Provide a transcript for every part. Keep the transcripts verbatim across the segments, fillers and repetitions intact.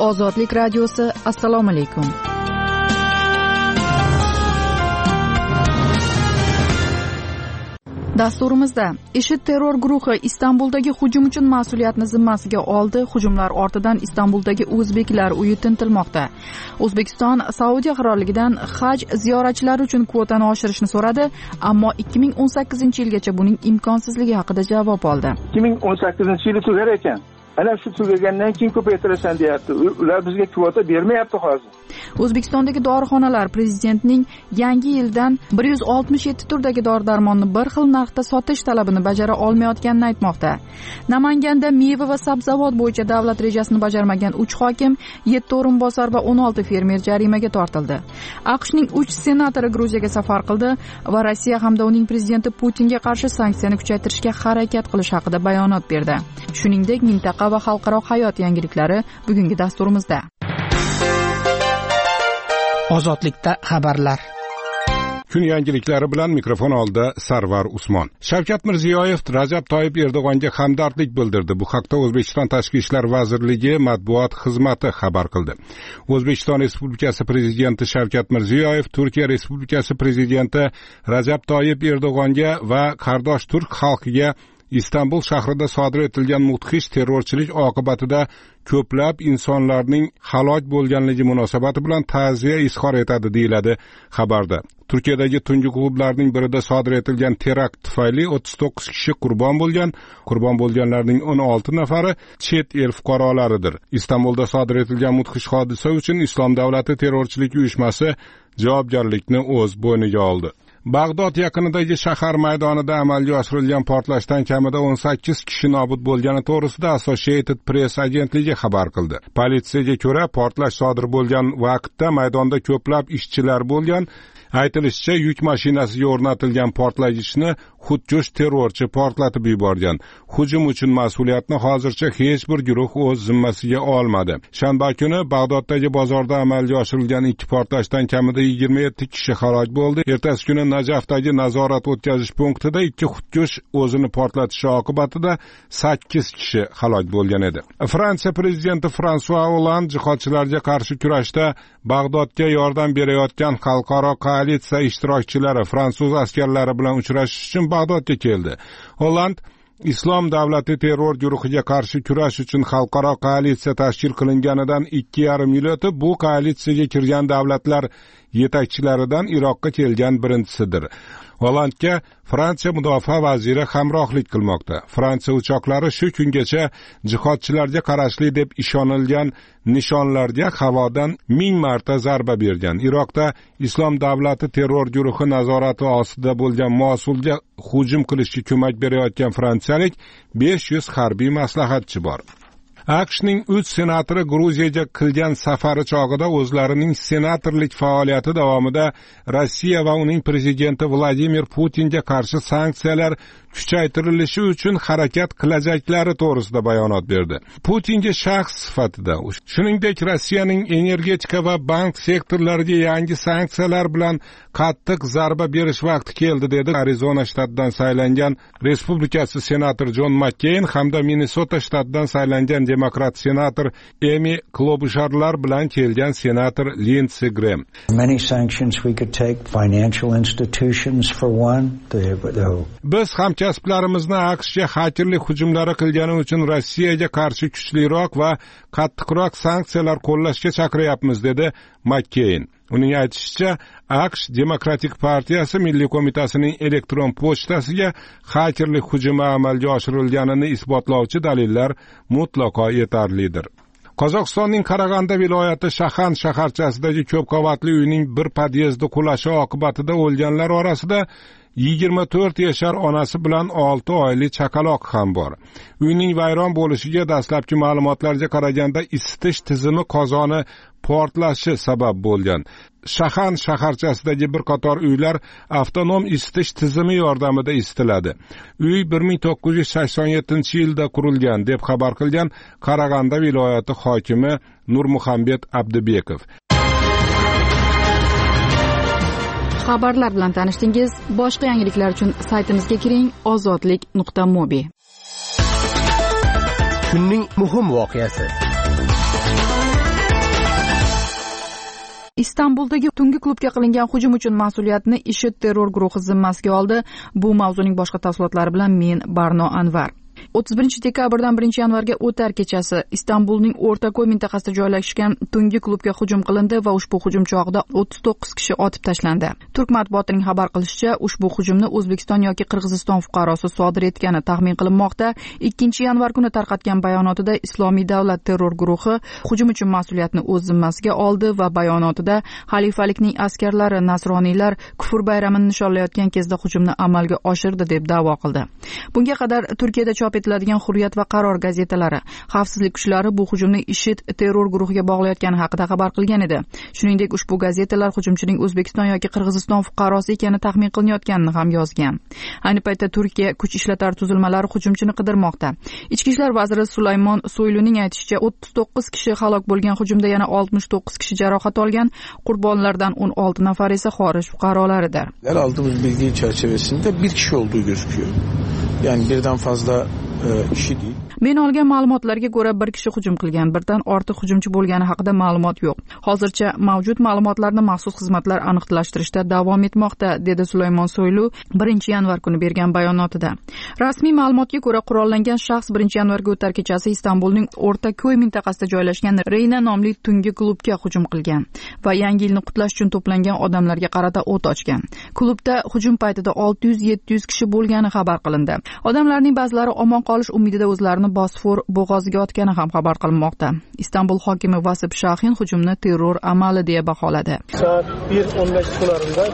Ozodlik radiosi. Assalomu alaykum. Dasturimizda IShID terror guruhi Istanbuldagi hujum uchun mas'uliyatni zimmasiga oldi. Hujumlar ortidan Istanbuldagi o'zbeklar uyi tintilmoqda. O'zbekiston Saudiya qirolligidan haj ziyoratchilari uchun kvotani oshirishni so'radi, ammo ikki ming o'n sakkizinchi yilgacha buning imkonsizligi haqida javob oldi. ikki ming o'n sakkizinchi yili tugar ekan. Ana shu tugagandan keyin ko'paytirasan deyapti. Ular bizga kvota bermayapti hozir. O'zbekistondagi dorixonalar prezidentning yangi yildan bir yuz oltmish yetti turdagi dori-darmonni bir xil narxda sotish talabini bajara olmayotganini aytmoqda. Namanganda meva va sabzavot bo'yicha davlat rejasini bajarmagan uch hokim, yetti o'rinbosar va o'n olti fermer jarimaga tortildi. AQShning uch senatori Gruziyaga safar qildi va Rossiya hamda uning prezidenti Putinga qarshi sanksiyani kuchaytirishga harakat qilish haqida bayonot berdi. Shuningdek, mintaqa va xalqaro hayot yangiliklari bugungi dasturimizda. Ozodlikda xabarlar. Kun yangiliklari bilan mikrofon oldida Sarvar Usmon. Shavkat Mirziyoyev Rajab Toyyib Erdo'g'onga hamdardlik bildirdi. Bu haqda O'zbekiston Tashqi ishlar vazirligi matbuot xizmati xabar qildi. O'zbekiston Respublikasi prezidenti Shavkat Mirziyoyev Turkiya Respublikasi prezidenti Rajab Toyyib Erdo'g'onga va qardosh turk xalqiga Istanbul shahrida sodir etilgan mudhish terrorchilik oqibatida ko'plab insonlarning halok bo'lganligi munosabati bilan ta'ziya izhor etadi, deyiladi xabarda. Turkiyadagi tungi klublarning birida sodir etilgan terakt tufayli o'ttiz to'qqiz kishi qurbon bo'lgan. Qurbon bo'lganlarning o'n olti nafari chet el fuqarolaridir. Istanbulda sodir etilgan mudhish hodisa uchun Islom davlati terrorchilik uyushmasi javobgarlikni o'z bo'yniga oldi. Bag'dod yaqinidagi shahar maydonida amalga oshirilgan portlashdan kamida o'n sakkiz kishi nobud bo'lgani to'g'risida Associated Press agentligi xabar qildi. Politsiyaga ko'ra, portlash sodir bo'lgan vaqtda maydonda ko'plab ishchilar bo'lgan. Aytilishicha, yuk mashinasiga o'rnatilgan portlagichni xudkush terrorchi portlatib yuborgan. Hujum uchun mas'uliyatni hozircha hech bir guruh o'z zimmasiga olmadi. Shanba kuni Bag'doddagi bozorda amalga oshirilgan ikki portlashdan kamida yigirma yetti kishi halok bo'ldi. Ertasi kuni Najafdagi nazorat o'tkazish punktida ikki xudkush o'zini portlatishi oqibatida sakkiz kishi halok bo'lgan edi. Fransiya prezidenti François Hollande jihodchilarga qarshi kurashda Bag'dodga yordam berayotgan xalqaro koalitsiya ishtirokchilari fransuz askarlari bilan uchrashish uchun Bag'dodga keldi. Hollande Islom davlati terror guruhiga qarshi kurash uchun xalqaro koalitsiya tashkil qilinganidan ikki yarim yil o'tib, bu koalitsiyaga kirgan davlatlar yetakchilaridan Iroqqa kelgan birinchisidir. Hollandga Fransiya mudofaa vaziri hamrohlik qilmoqda. Fransiya uchoqlari shu kungacha jihodchilarga qarashli deb ishonilgan nishonlarga havodan ming marta zarba bergan. Iroqda Islom davlati terror guruhi nazorati ostida bo'lgan Mosulga hujum qilishga ko'mak berayotgan fransiyalik besh yuz harbiy maslahatchi bor. AQShning uch senatori Gruziyaga qilgan safari chog'ida o'zlarining senatorlik faoliyati davomida Rossiya va uning prezidenti Vladimir Putinga qarshi sanksiyalar kuchaytirilishi uchun harakat qilajaklari to'g'risida bayonot berdi. Putinga shaxs sifatida, shuningdek Rossiyaning energetika va bank sektorlariga yangi sanksiyalar bilan qattiq zarba berish vaqti keldi, dedi Arizona shtatidan saylangan Respublikasi senator Jon McCain hamda Minnesota shtatidan saylangan demokrat senator Amy Klobucharlar bilan kelgan senator Lindsey Graham. Many sanctions we could take, financial institutions for one. Biz hamkasblarimizni AQShga xakerlik hujumlari qilgani uchun Rossiyaga qarshi kuchliroq va qattiqroq sanksiyalar qo'llashga chaqiryapmiz, dedi McCain. Uning aytishicha, AQSh Demokratik partiyasi Milliy qo'mitasining elektron pochtasiga xakerlik hujumi amalga oshirilganini isbotlovchi dalillar mutlaqo yetarlidir. Qozog'istonning Qarag'anda viloyati Shahan shaharchasidagi ko'p qavatli uyning bir podyezdi qulashi oqibatida o'lganlar orasida yigirma to'rt yashar onasi bilan olti oyli chaqaloq ham bor. Uyning vayron bo'lishiga dastlabki ma'lumotlarga qaraganda isitish tizimi qozoni portlashi sabab bo'lgan. Shahan shaharchasidagi bir qator uylar avtonom isitish tizimi yordamida isitiladi. Uy bir ming to'qqiz yuz sakson yettinchi yilda qurilgan, deb xabar qilgan Qarag'anda viloyati hokimi Nurmuhammad Abdibekov. Xabarlar bilan tanishdingiz. Boshqa yangiliklar uchun saytimizga kiring: ozodlik nuqta mobi. Kunning muhim voqeasi. Istanbuldagi tungi klubga qilingan hujum uchun mas'uliyatni IShID terror guruhi zimmasiga oldi. Bu mavzuning boshqa tafsilotlari bilan men Barno Anvar. o'ttiz birinchi dekabrdan birinchi yanvarga o'tar kechasi Istanbulning O'rtako'y mintaqasida joylashgan tungi klubga hujum qilindi va ushbu hujum chog'ida o'ttiz to'qqiz kishi otib tashlandi. Turk matbuotining xabar qilishicha, ushbu hujumni O'zbekiston yoki Qirg'iziston fuqarosi sodir etgani taxmin qilinmoqda. ikkinchi yanvar kuni tarqatgan bayonotida Islomiy davlat terror guruhi hujum uchun mas'uliyatni o'z zimmasiga oldi va bayonotida xalifalikning askarlari nasroniylar kufr bayramini nishonlayotgan kezda hujumni amalga oshirdi deb da'vo qildi. Bunga qadar Turkiyada chop etiladigan Hurriyat va Qaror gazetalari xavfsizlik kuchlari bu hujumni IShID terror guruhiga bog'layotgani haqida xabar qilgan edi. Shuningdek, ushbu gazetalar hujumchining O'zbekiston yoki Qirg'iziston fuqarosi ekani taxmin qilinayotganini ham yozgan. Ayni paytda Turkiya kuch ishlatar tuzilmalari hujumchini qidirmoqda. Ichki ishlar vaziri Sulaymon Soyluning aytishicha, o'ttiz to'qqiz kishi halok bo'lgan hujumda yana oltmish to'qqiz kishi jarohat olgan. Qurbonlardan o'n olti nafar esa xorij fuqarolaridir. Aldığımız bilgi çerçevesinde bir kişi olduğu gözüküyor. Yani birden fazla kişi değil. Men olgan ma'lumotlarga ko'ra bir kishi hujum qilgan, birdan ortiq hujumchi bo'lgani haqida ma'lumot yo'q. Hozircha mavjud ma'lumotlarni maxsus xizmatlar aniqlashtirishda davom etmoqda, dedi Sulaymon Soylu birinchi yanvar kuni bergan bayonotida. Rasmiy ma'lumotga ko'ra, qurollangan shaxs birinchi yanvarga o'tar kechasi Istanbulning O'rtako'y mintaqasida joylashgan Reyna nomli tungi klubga hujum qilgan va yangi yilni qutlash uchun to'plangan odamlarga qarata o't ochgan. Klubda hujum paytida olti yuz yetti yuz kishi bo'lgani xabar qilindi. Odamlarning ba'zilari omon qolish umidida o'zlarini Bosfor bo'g'oziga otgani ham xabar qilinmoqda. Istanbul hokimi Vasip Shahin hujumni terror amali deya baholadi. Soat bir o'n besh sularında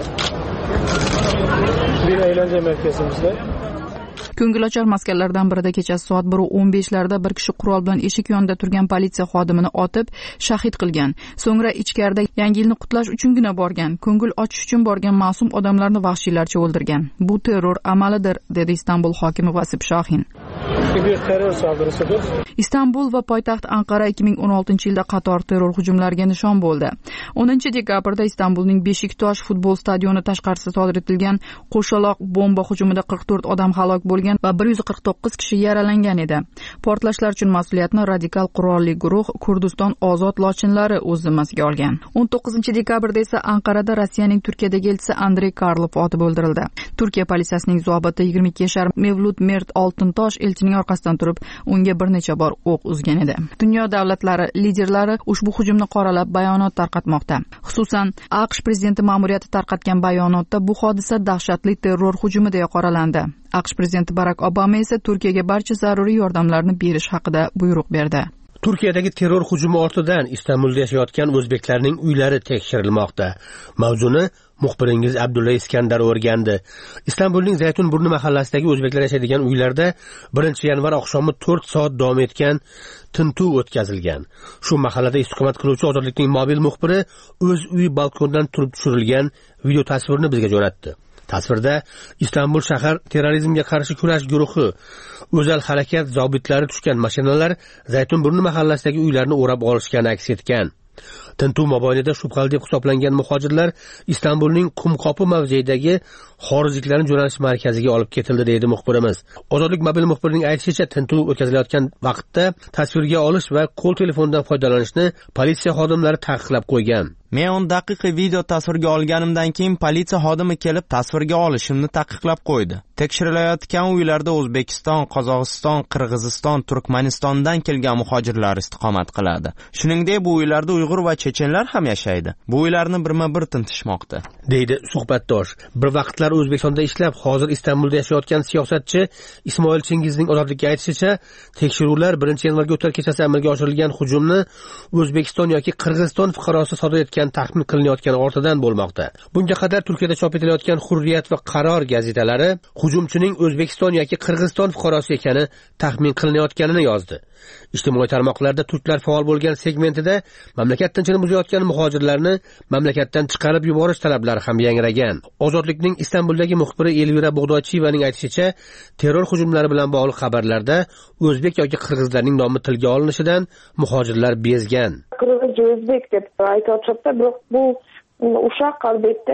bir eğlence merkezimizde Ko'ngilochar maskanlardan birida kechasi soat bir o'n besh larda bir kishi qurol bilan eshik yonida turgan politsiya xodimini otib, shahid qilgan. So'ngra ichkarida yangi yilni qutlash uchungina borgan, ko'ngil ochish uchun borgan ma'sum odamlarni vahshiylarcha o'ldirgan. Bu terror amalidir, dedi Istanbul hokimi Vasip Shahin. Bir terror saldırısıdır. Istanbul va poytaxt Anqara ikki ming o'n oltinchi yilda qator terror hujumlariga nishon bo'ldi. o'ninchi dekabrda Istanbulning Beshiktosh futbol stadioni tashqarisida sodir etilgan qo'shaloq bomba hujumida qirq to'rt odam halok bo'lgan va bir yuz qirq to'qqiz kishi yaralangan edi. Portlashlar uchun mas'uliyatni radikal qurolli guruh Kurdiston ozod lochinlari o'z zimmasiga olgan. o'n to'qqizinchi dekabrda esa Anqarada Rossiyaning Turkiyadagi elchisi Andrey Karlov otib o'ldirildi. Turkiya politsiyasining zobiti yigirma ikki yashar Mevlut Mert Oltintosh elchining orqasidan turib, unga bir necha bor o'q uzgan edi. Dunyo davlatlari liderlari ushbu hujumni qoralab bayonot tarqatmoqda. Xususan, AQSh prezidenti ma'muriyati tarqatgan bayonotda bu hodisa dahshatli terror hujumi deya qoralandi. AQSh prezidenti Barack Obama esa Turkiyaga barcha zaruriy yordamlarni berish haqida buyruq berdi. Turkiyadagi terror hujumi ortidan Istanbulda yashayotgan o'zbeklarning uylari tekshirilmoqda. Mavzuni muxbiringiz Abdulla Iskandar o'rgandi. Istanbulning Zaytunburni mahallasidagi o'zbeklar yashaydigan uylarda birinchi yanvar oqshomi to'rt soat davom etgan tintuv o'tkazilgan. Shu mahallada istiqomat qiluvchi Ozodlikning mobil muxbiri o'z uyi balkondan turib tushirilgan video tasvirni bizga jo'natdi. Tasvirda Istanbul shahar terrorizmga qarshi kurash guruhi o'zal harakat zobitlari tushgan mashinalar Zaytunburni mahallasidagi uylarni o'rab olishgani aks etgan. Tintuv mobaynida shubhali deb hisoblangan muhojirlar Istanbulning Qumqopi mavzeidagi xorijliklarning jo'nalish markaziga olib ketildi, deydi muxbirimiz. Ozodlik mobil muxbirining aytishicha, tintuv o'tkazilayotgan vaqtda tasvirga olish va qo'l telefonidan foydalanishni politsiya xodimlari taqiqlab qo'ygan. Men o'n daqiqa video tasvirga olganimdan keyin politsiya xodimi kelib tasvirga olishimni taqiqlab qo'ydi. Tekshirilayotgan uylarda O'zbekiston, Qozog'iston, Qirg'iziston, Turkmanistondan kelgan muhojirlar istiqomat qiladi. Shuningdek, bu uylarda Uyg'ur va chechenlar ham yashaydi. Bu uylarni birma-bir tintishmoqda, deydi suhbatdosh. Bir vaqtlar O'zbekistonda ishlab, hozir Istanbulda yashayotgan siyosatchi Ismoil Chingizning Ozodlikka aytishicha, tekshiruvlar birinchi yanvarga o'tar kechasi amalga oshirilgan hujumni O'zbekiston yoki Qirg'iziston fuqarosi sodir etgan taxmin qilinayotgani ortidan bo'lmoqda. Bunga qadar Turkiyada chop etilayotgan Hurriyat va Qaror gazetalari hujumchining O'zbekiston yoki Qirg'iziston fuqarosi ekani taxmin qilinayotganini yozdi. Ijtimoiy tarmoqlarda turklar faol bo'lgan segmentida mamlakat tinchini buzayotgan muhojirlarni mamlakatdan chiqarib yuborish talablari ham yangragan. Ozodlikning Istanbuldagi muxbiri Elvira Bug'dochiyevaning aytishicha, terror hujumlari bilan bog'liq xabarlarda o'zbek yoki qirg'izlarning nomi tilga olinishidan muhojirlar bezgan. Qirg'izcha o'zbek deb aytayotibdi, biroq bu ushoq albatta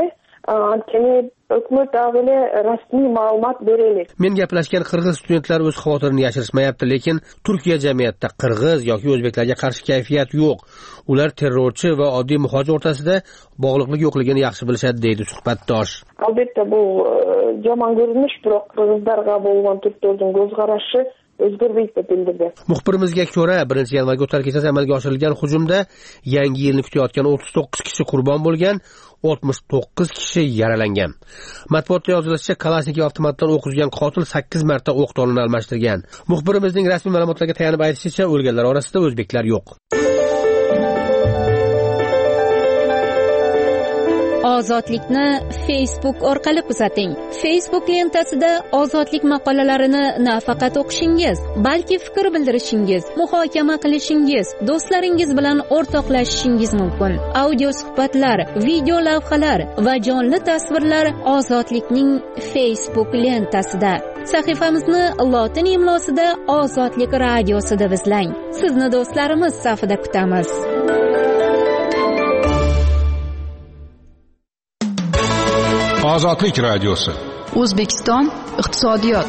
hukumat davlat rasmiy ma'lumot beraylik. Men gaplashgan qirg'iz studentlar o'z xavotirini yashirishmayapti, lekin Turkiya jamiyatida qirg'iz yoki o'zbeklarga qarshi kayfiyat yo'q. Ular terrorchi va oddiy muhojir o'rtasida bog'liqlik yo'qligini yaxshi bilishadi, deydi suhbatdosh. Albatta bu yomon ko'rinish, biroq qirg'izlarga bo'lgan Turklarning ko'zqarashi o'zgarmaydi bildirdi. Muxbirimizga ko'ra, birinchi yanvarga o'tar kechasi amalga oshirilgan hujumda yangi yilni kutayotgan o'ttiz to'qqiz kishi qurbon bo'lgan, oltmish to'qqiz kishi yaralangan. Matbuotda yozilishicha, Kalashnikov avtomatdan o'q uzgan qotil sakkiz marta o'q donini almashtirgan. Muxbirimizning rasmiy ma'lumotlarga tayanib aytishicha, o'lganlar orasida o'zbeklar yo'q. Ozodlikni Facebook orqali kuzating. Facebook lentasida ozodlik maqolalarini nafaqat o'qishingiz, balki fikr bildirishingiz, muhokama qilishingiz, do'stlaringiz bilan o'rtoqlashishingiz mumkin. Audio suhbatlar, video lavhalar va jonli tasvirlar Ozodlikning Facebook lentasida. Sahifamizni lotin imlosida Ozodlik radiosida izlang. Sizni do'stlarimiz safida kutamiz. Ozodlik radiosi. O'zbekiston iqtisodiyot.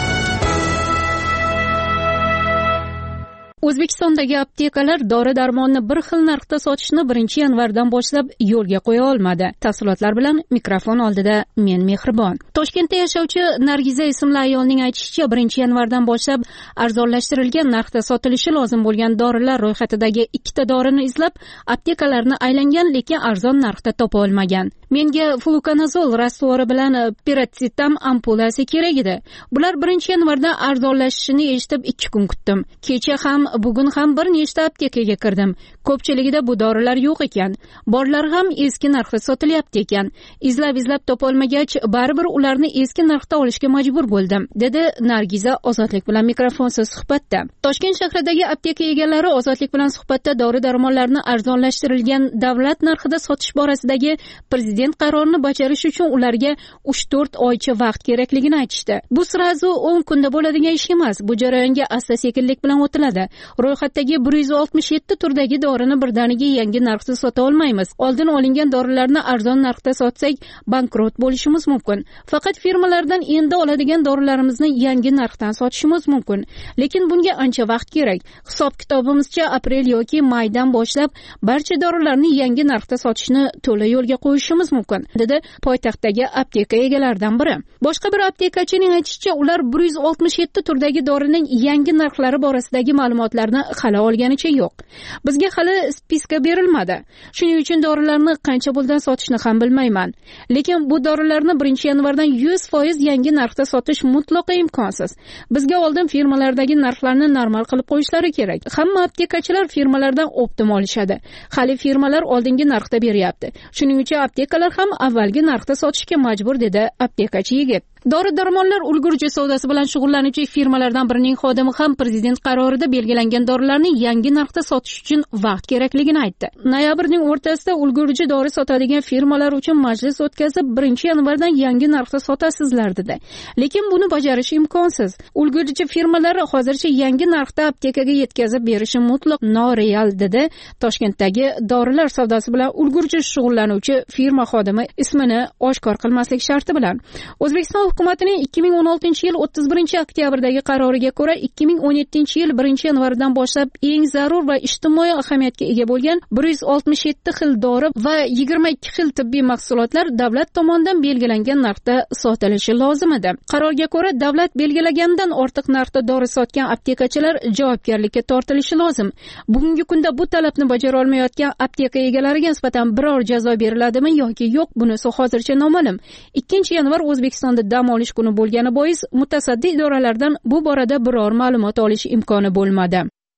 O'zbekistondagi aptekalar dori-darmonni bir xil narxda sotishni birinchi yanvardan boshlab yo'lga qo'ya olmadi. Tafsilotlar bilan mikrofon oldida men Mehribon. Toshkentda yashovchi Nargiza ismli ayolning aytishicha, birinchi yanvardan boshlab arzonlashtirilgan narxda sotilishi lozim bo'lgan dorilar ro'yxatidagi ikkita dorini izlab aptekalarni aylangan, lekin arzon narxda topa olmagan. Menga flukonazol rastvori bilan piratsitam ampulasi kerak edi. Bular birinchi yanvarda arzonlashishini eshitib ikki kun kutdim. Kecha ham, bugun ham bir nechta aptekaga kirdim. Ko'pchiligida bu dorilar yo'q ekan. Borlar ham eski narxda sotilyapti ekan. Izlab-izlab topa olmagach, baribir ularni eski narxda olishga majbur bo'ldim, dedi Nargiza Ozodlik bilan mikrofonsiz suhbatda. Toshkent shahridagi apteka egalari Ozodlik bilan suhbatda dori-darmonlarni arzonlashtirilgan davlat narxida sotish borasidagi prezident qarorini bajarish uchun ularga uch to'rt oycha vaqt kerakligini aytishdi. Bu sirazu o'n kunda bo'ladigan ish emas. Bu jarayonga asta-sekinlik bilan o'tiladi. Ro'yxatdagi bir yuz oltmish yetti turdagi dorini birdaniga yangi narxda sota olmaymiz. Oldin olingan dorilarni arzon narxda sotsak, bankrot bo'lishimiz mumkin. Faqat firmalardan endi oladigan dorilarimizni yangi narxdan sotishimiz mumkin. Lekin bunga ancha vaqt kerak. Hisob-kitobimizcha aprel yoki maydan boshlab barcha dorilarni yangi narxda sotishni to'la yo'lga qo'yishimiz mumkin, dedi poytaxtdagi apteka egalaridan biri. Boshqa bir aptekachining aytishicha, ular bir yuz oltmish yetti turdagi dorining yangi narxlari borasidagi ma'lumotlarni hali olganicha yo'q. Bizga hali spiska berilmadi. Shuning uchun dorilarni qancha puldan sotishni ham bilmayman. Lekin bu dorilarni birinchi yanvardan yuz foiz yangi narxda sotish mutlaqo imkonsiz. Bizga oldin firmalardagi narxlarni normal qilib qo'yishlari kerak. Hamma aptekachilar firmalardan optim olishadi. Hali firmalar oldingi narxda beryapti. Shuning uchun aptekalar ham avvalgi narxda sotishga majbur, dedi aptekachi yigit. Dori-darmonlar ulgurji savdosi bilan shug'ullanuvchi firmalardan birining xodimi ham prezident qarorida belgilangan dorilarni yangi narxda sotish uchun vaqt kerakligini aytdi. Noyabrning o'rtasida ulgurji dori sotadigan firmalar uchun majlis o'tkazib, birinchi yanvardan yangi narxda sotasizlar dedi. Lekin buni bajarish imkonsiz. Ulgurji firmalar hozircha yangi narxda aptekaga yetkazib berishi mutlaq noreal, dedi Toshkentdagi dorilar savdosi bilan ulgurji shug'ullanuvchi firma xodimi ismini oshkor qilmaslik sharti bilan. O'zbekiston hukumatining ikki ming o'n oltinchi yil o'ttiz birinchi oktyabrdagi qaroriga ko'ra ikki ming o'n yettinchi yil birinchi yanvardan boshlab eng zarur va ijtimoiy ahamiyatga ega bo'lgan bir yuz oltmish yetti xil dori va yigirma ikki xil tibbiy mahsulotlar davlat tomonidan belgilangan narxda sotilishi lozim edi. Qarorga ko'ra, davlat belgilagandan ortiq narxda dori sotgan aptekachilar javobgarlikka tortilishi lozim. Bugungi kunda bu talabni bajara olmayotgan apteka egalariga nisbatan biror jazo beriladimi yoki yo'q, bunisi hozircha noma'lum. ikkinchi yanvar O'zbekistonda dam olish kuni bo'lgani bois mutasaddi idoralardan bu borada biror ma'lumot olish imkoni bo'lmadi.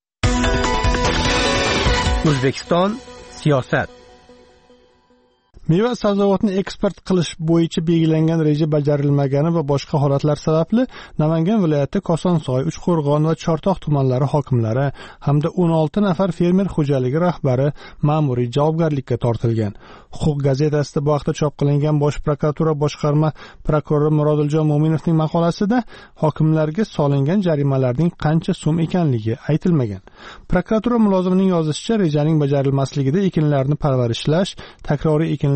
O'zbekiston siyosat. Meva sabzavotni eksport qilish bo'yicha belgilangan reja bajarilmagani va boshqa holatlar sababli Namangan viloyati Kosonsoy, Uchqo'rg'on va Chortoq tumanlari hokimlari hamda o'n olti nafar fermer xo'jaligi rahbari ma'muriy javobgarlikka tortilgan. Huquq gazetasida bu haqda chop qilingan Bosh prokuratura boshqarma prokurori Murodiljon Mo'minovning maqolasida hokimlarga solingan jarimalarning qancha so'm ekanligi aytilmagan. Prokuratura mulozimining yozishicha, rejaning bajarilmasligida ekinlarni parvarishlash, takroriy ekin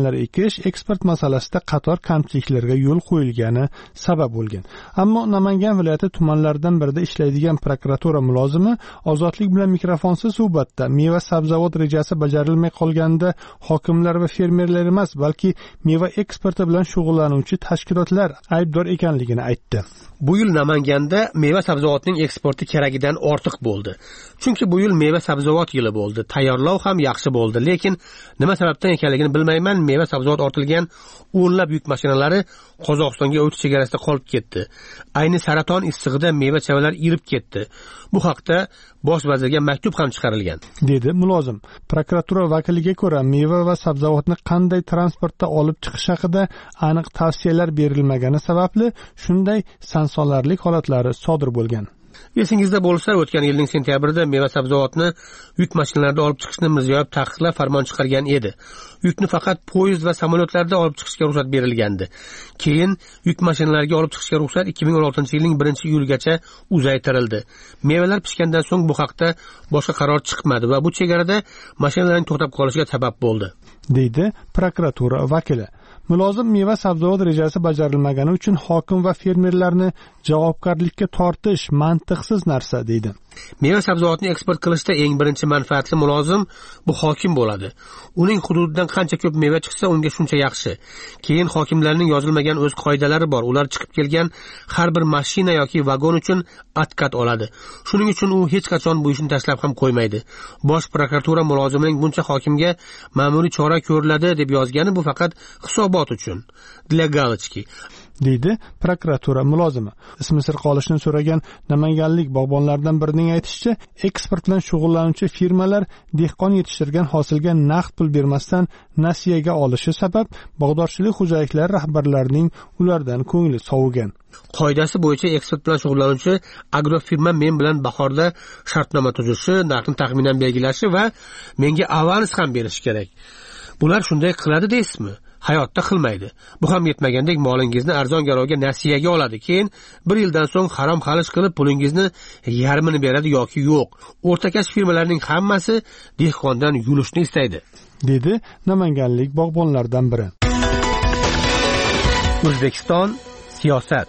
o'rganlar ekish eksport masalasida qator kamchiliklarga yo'l qo'yilgani sabab bo'lgan. Ammo Namangan viloyati tumanlaridan birida ishlaydigan prokuratura mulozimi Ozodlik bilan mikrofonsiz suhbatda meva sabzavot rejasi bajarilmay qolganida hokimlar va fermerlar emas, balki meva eksporti bilan shug'ullanuvchi tashkilotlar aybdor ekanligini aytdi. Bu yil Namanganda meva sabzavotning eksporti keragidan ortiq bo'ldi. Chunki bu yil meva sabzavot yili bo'ldi. Tayyorlov ham yaxshi bo'ldi, lekin nima sababdan ekanligini bilmayman, meva sabzavot ortilgan o'nlab yuk mashinalari Qozog'istonga o'tish chegarasida qolib ketdi. Ayni saraton issig'ida meva-chevalar irib ketdi. Bu haqda bosh vazirga maktub ham chiqarilgan, dedi mulozim. Prokuratura vakiliga ko'ra, meva va sabzavotni qanday transportda olib chiqish haqida aniq tavsiyalar berilmagani sababli shunday sansolarlik holatlari sodir bo'lgan. Esingizda bo'lsa, o'tgan yilning sentyabrida meva sabzavotni yuk mashinalarida olib chiqishni Mirziyoyev taqiqlab farmon chiqargan edi. Yukni faqat poyezd va samolyotlarda olib chiqishga ruxsat berilgandi. Keyin yuk mashinalariga olib chiqishga ruxsat ikki ming o'n oltinchi yilning birinchi iyulgacha uzaytirildi. Mevalar pishgandan so'ng bu haqda boshqa qaror chiqmadi va bu chegarada mashinalarning to'xtab qolishiga sabab bo'ldi, deydi prokuratura vakili. Mulozim meva sabzavot rejasi bajarilmagani uchun hokim va fermerlarni javobgarlikka tortish mantiqsiz narsa, deydi. Meva sabzavotni eksport qilishda eng birinchi manfaatli mulozim bu hokim bo'ladi. Uning hududidan qancha ko'p meva chiqsa, unga shuncha yaxshi. Keyin hokimlarning yozilmagan o'z qoidalari bor. Ular chiqib kelgan har bir mashina yoki vagon uchun atkat oladi. Shuning uchun u hech qachon bu ishni tashlab ham qo'ymaydi. Bosh prokuratura mulozimining buncha hokimga ma'muriy chora ko'riladi deb yozgani bu faqat hisobot uchun. Для галочки, deydi prokuratura mulozimi. Ismi sir qolishini so'ragan namanganlik bog'bonlardan birining aytishicha, eksport bilan shug'ullanuvchi firmalar dehqon yetishtirgan hosilga naqd pul bermasdan nasiyaga olishi sabab bog'dorchilik xo'jaliklari rahbarlarining ulardan ko'ngli sovigan. Qoidasi bo'yicha eksport bilan shug'ullanuvchi agrofirma men bilan bahorda shartnoma tuzishi, narxni taxminan belgilashi va menga avans ham berishi kerak. Bular shunday qiladi deysizmi? Hayotda qilmaydi. Bu ham yetmagandek molingizni arzon garovga nasiyaga oladi. Keyin bir yildan so'ng harom xalish qilib pulingizni yarmini beradi yoki yo'q. O'rtakash firmalarning hammasi dehqondan yulishni istaydi, dedi namanganlik bog'bonlardan biri. O'zbekiston siyosat.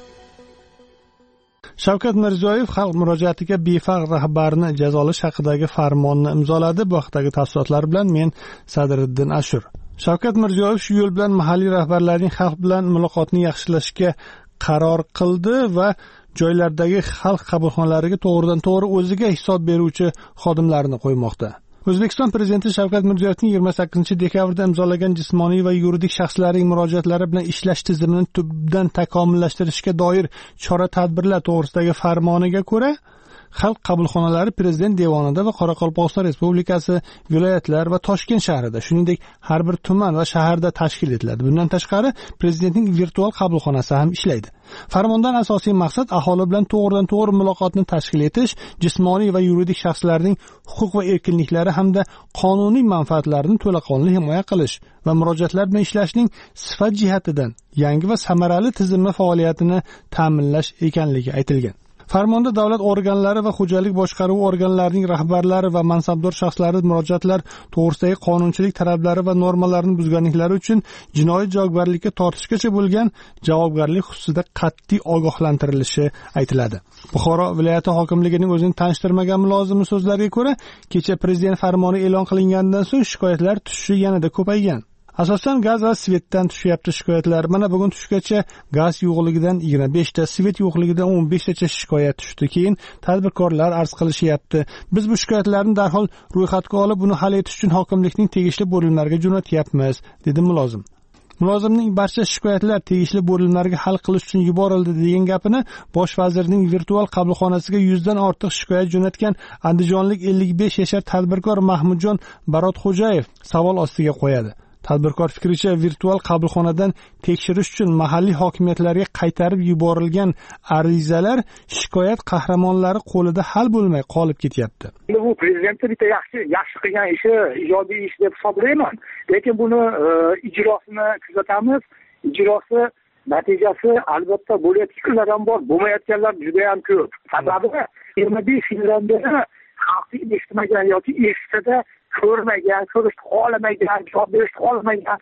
Shavkat Mirziyoyev xalq murojaatiga befarq rahbarni jazolash haqidagi farmonni imzoladi. Bu haqdagi tafsilotlar bilan men Sadriddin Ashur. Shavkat Mirziyoyev shu yo'l bilan mahalliy rahbarlarning xalq bilan muloqotni yaxshilashga qaror qildi va joylardagi xalq qabulxonalariga to'g'ridan to'g'ri o'ziga hisob beruvchi xodimlarni qo'ymoqda. O'zbekiston Prezidenti Shavkat Mirziyoyevning yigirma sakkizinchi dekabrda imzolagan jismoniy va yuridik shaxslarning murojaatlari bilan ishlash tizimini tubdan takomillashtirishga doir chora-tadbirlar to'g'risidagi farmoniga ko'ra, xalq qabulxonalari Prezident devonida va Qoraqalpog'iston Respublikasi viloyatlar va Toshkent shahrida, shuningdek har bir tuman va shaharda tashkil etiladi. Bundan tashqari Prezidentning virtual qabulxonasi ham ishlaydi. Farmondan asosiy maqsad aholi bilan to'g'ridan to'g'ri muloqotni tashkil etish, jismoniy va yuridik shaxslarning huquq va erkinliklari hamda qonuniy manfaatlarini to'laqonli himoya qilish va murojaatlar bilan ishlashning sifat jihatidan yangi va samarali tizimi faoliyatini ta'minlash ekanligi aytilgan. Farmonda davlat organlari va xo'jalik boshqaruvi organlarining rahbarlari va mansabdor shaxslari murojaatlar to'g'risidagi qonunchilik talablari va normalarini buzganliklari uchun jinoiy javobgarlikka tortishgacha bo'lgan javobgarlik xususida qat'iy ogohlantirilishi aytiladi. Buxoro viloyati hokimligining o'zini tanishtirmagan mulozimi so'zlariga ko'ra, kecha prezident farmoni e'lon qilingandan so'ng shikoyatlar tushishi yanada ko'paygan. Asosan gaz va svetdan tushyapti shikoyatlar. Mana bugun tushgacha gaz yo'qligidan yigirma besh ta, svet yo'qligidan o'n besh tacha shikoyat tushdi. Keyin tadbirkorlar arz qilishyapti. Biz bu shikoyatlarni darhol ro'yxatga olib, buni hal etish uchun hokimlikning tegishli bo'limlariga jo'natyapmiz, dedi mulozim. Mulozimning barcha shikoyatlar tegishli bo'limlarga hal qilish uchun yuborildi degan gapini bosh vazirning virtual qabulxonasiga yuzdan ortiq shikoyat jo'natgan andijonlik ellik besh yashar tadbirkor Mahmudjon Barotxo'jayev savol ostiga qo'yadi. Tadbirkor fikricha, virtual qabulxonadan tekshirish uchun mahalliy hokimiyatlarga qaytarib yuborilgan arizalar shikoyat qahramonlari qo'lida hal bo'lmay qolib ketyapti. Bu prezidentning bitta yaxshi yaxshi qilgan ishi, ijodiy ish deb hisoblayman. Lekin buni e, ijrosini kuzatamiz. Ijrosi natijasi albatta bo'layotgan kunlar ham bor, bo'lmayotganlar juda ham ko'p. Sababi yigirma besh yildan beri xalqni eshitmagan yoki eshitsa ko'rmagan, ko'rishni xohlamagan, javob berishni xohlamagan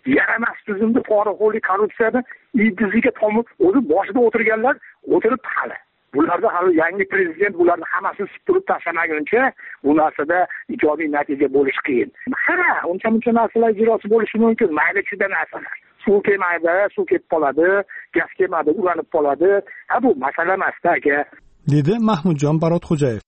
yaramas tuzumni, poraxo'rlik, korrupsiyani ildiziga tomib o'zi boshida o'tirganlar o'tiribdi hali. Bularda hali yangi prezident bularni hammasini supurib tashlamaguncha bu narsada ijobiy natija bo'lishi qiyin. Qara, uncha-muncha narsalar ijrosi bo'lishi mumkin, mayli juda narsalar. Suv kelmaydi, suv ketib qoladi, gaz kelmadi, ulanib qoladi. Ha bu masala emas-da aka. Dedi Mahmudjon Barotxo'jayev.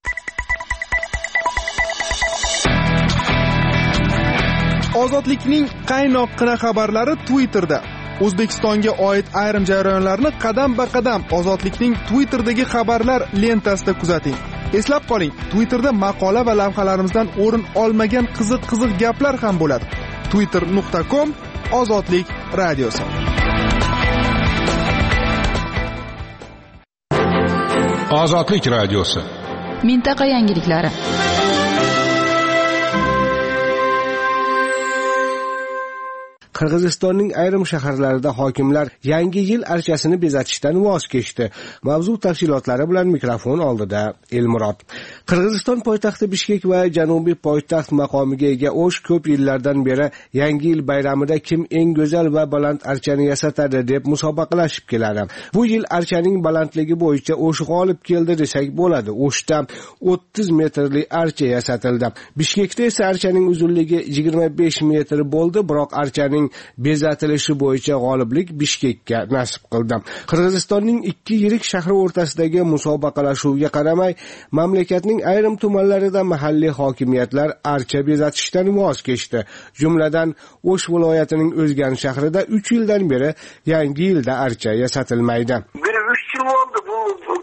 Ozodlikning qaynoqqina xabarlari Twitterda. O'zbekistonga oid ayrim jarayonlarni qadam-ba-qadam Ozodlikning Twitter'dagi xabarlar lentasida kuzating. Eslab qoling, Twitterda maqola va lavhalarimizdan o'rin olmagan qiziq-qiziq gaplar ham bo'ladi. twitter nuqta com Ozodlik radiosi. Ozodlik radiosi. Mintaqa yangiliklari. Qirg'izistonning ayrim shaharlarida hokimlar yangi yil archasini bezatishdan voz kechdi. Mavzu tafsilotlari bilan mikrofon oldida Elmurod. Qirg'iziston poytaxti Bishkek va janubiy poytaxt maqomiga ega O'sh ko'p yillardan beri yangi yil bayramida kim eng go'zal va baland archani yasatadi deb musobaqalashib keladi. Bu yil archaning balandligi bo'yicha O'sh g'olib keldi desak bo'ladi. O'shda o'ttiz metrli archa yasatildi. Bishkekda esa archaning uzunligi yigirma besh metr bo'ldi, biroq archaning bezatilishi bo'yicha g'oliblik Bishkekka nasib qildi. Qirg'izistonning ikki yirik shahri o'rtasidagi musobaqalashuvga qaramay, mamlakatning ayrim tumanlarida mahalliy hokimiyatlar archa bezatishdan voz kechdi. Jumladan, O'sh viloyatining O'zgan shahrida uch yildan beri yangi yilda archa yasatilmaydi. uch yil bo'ldi bu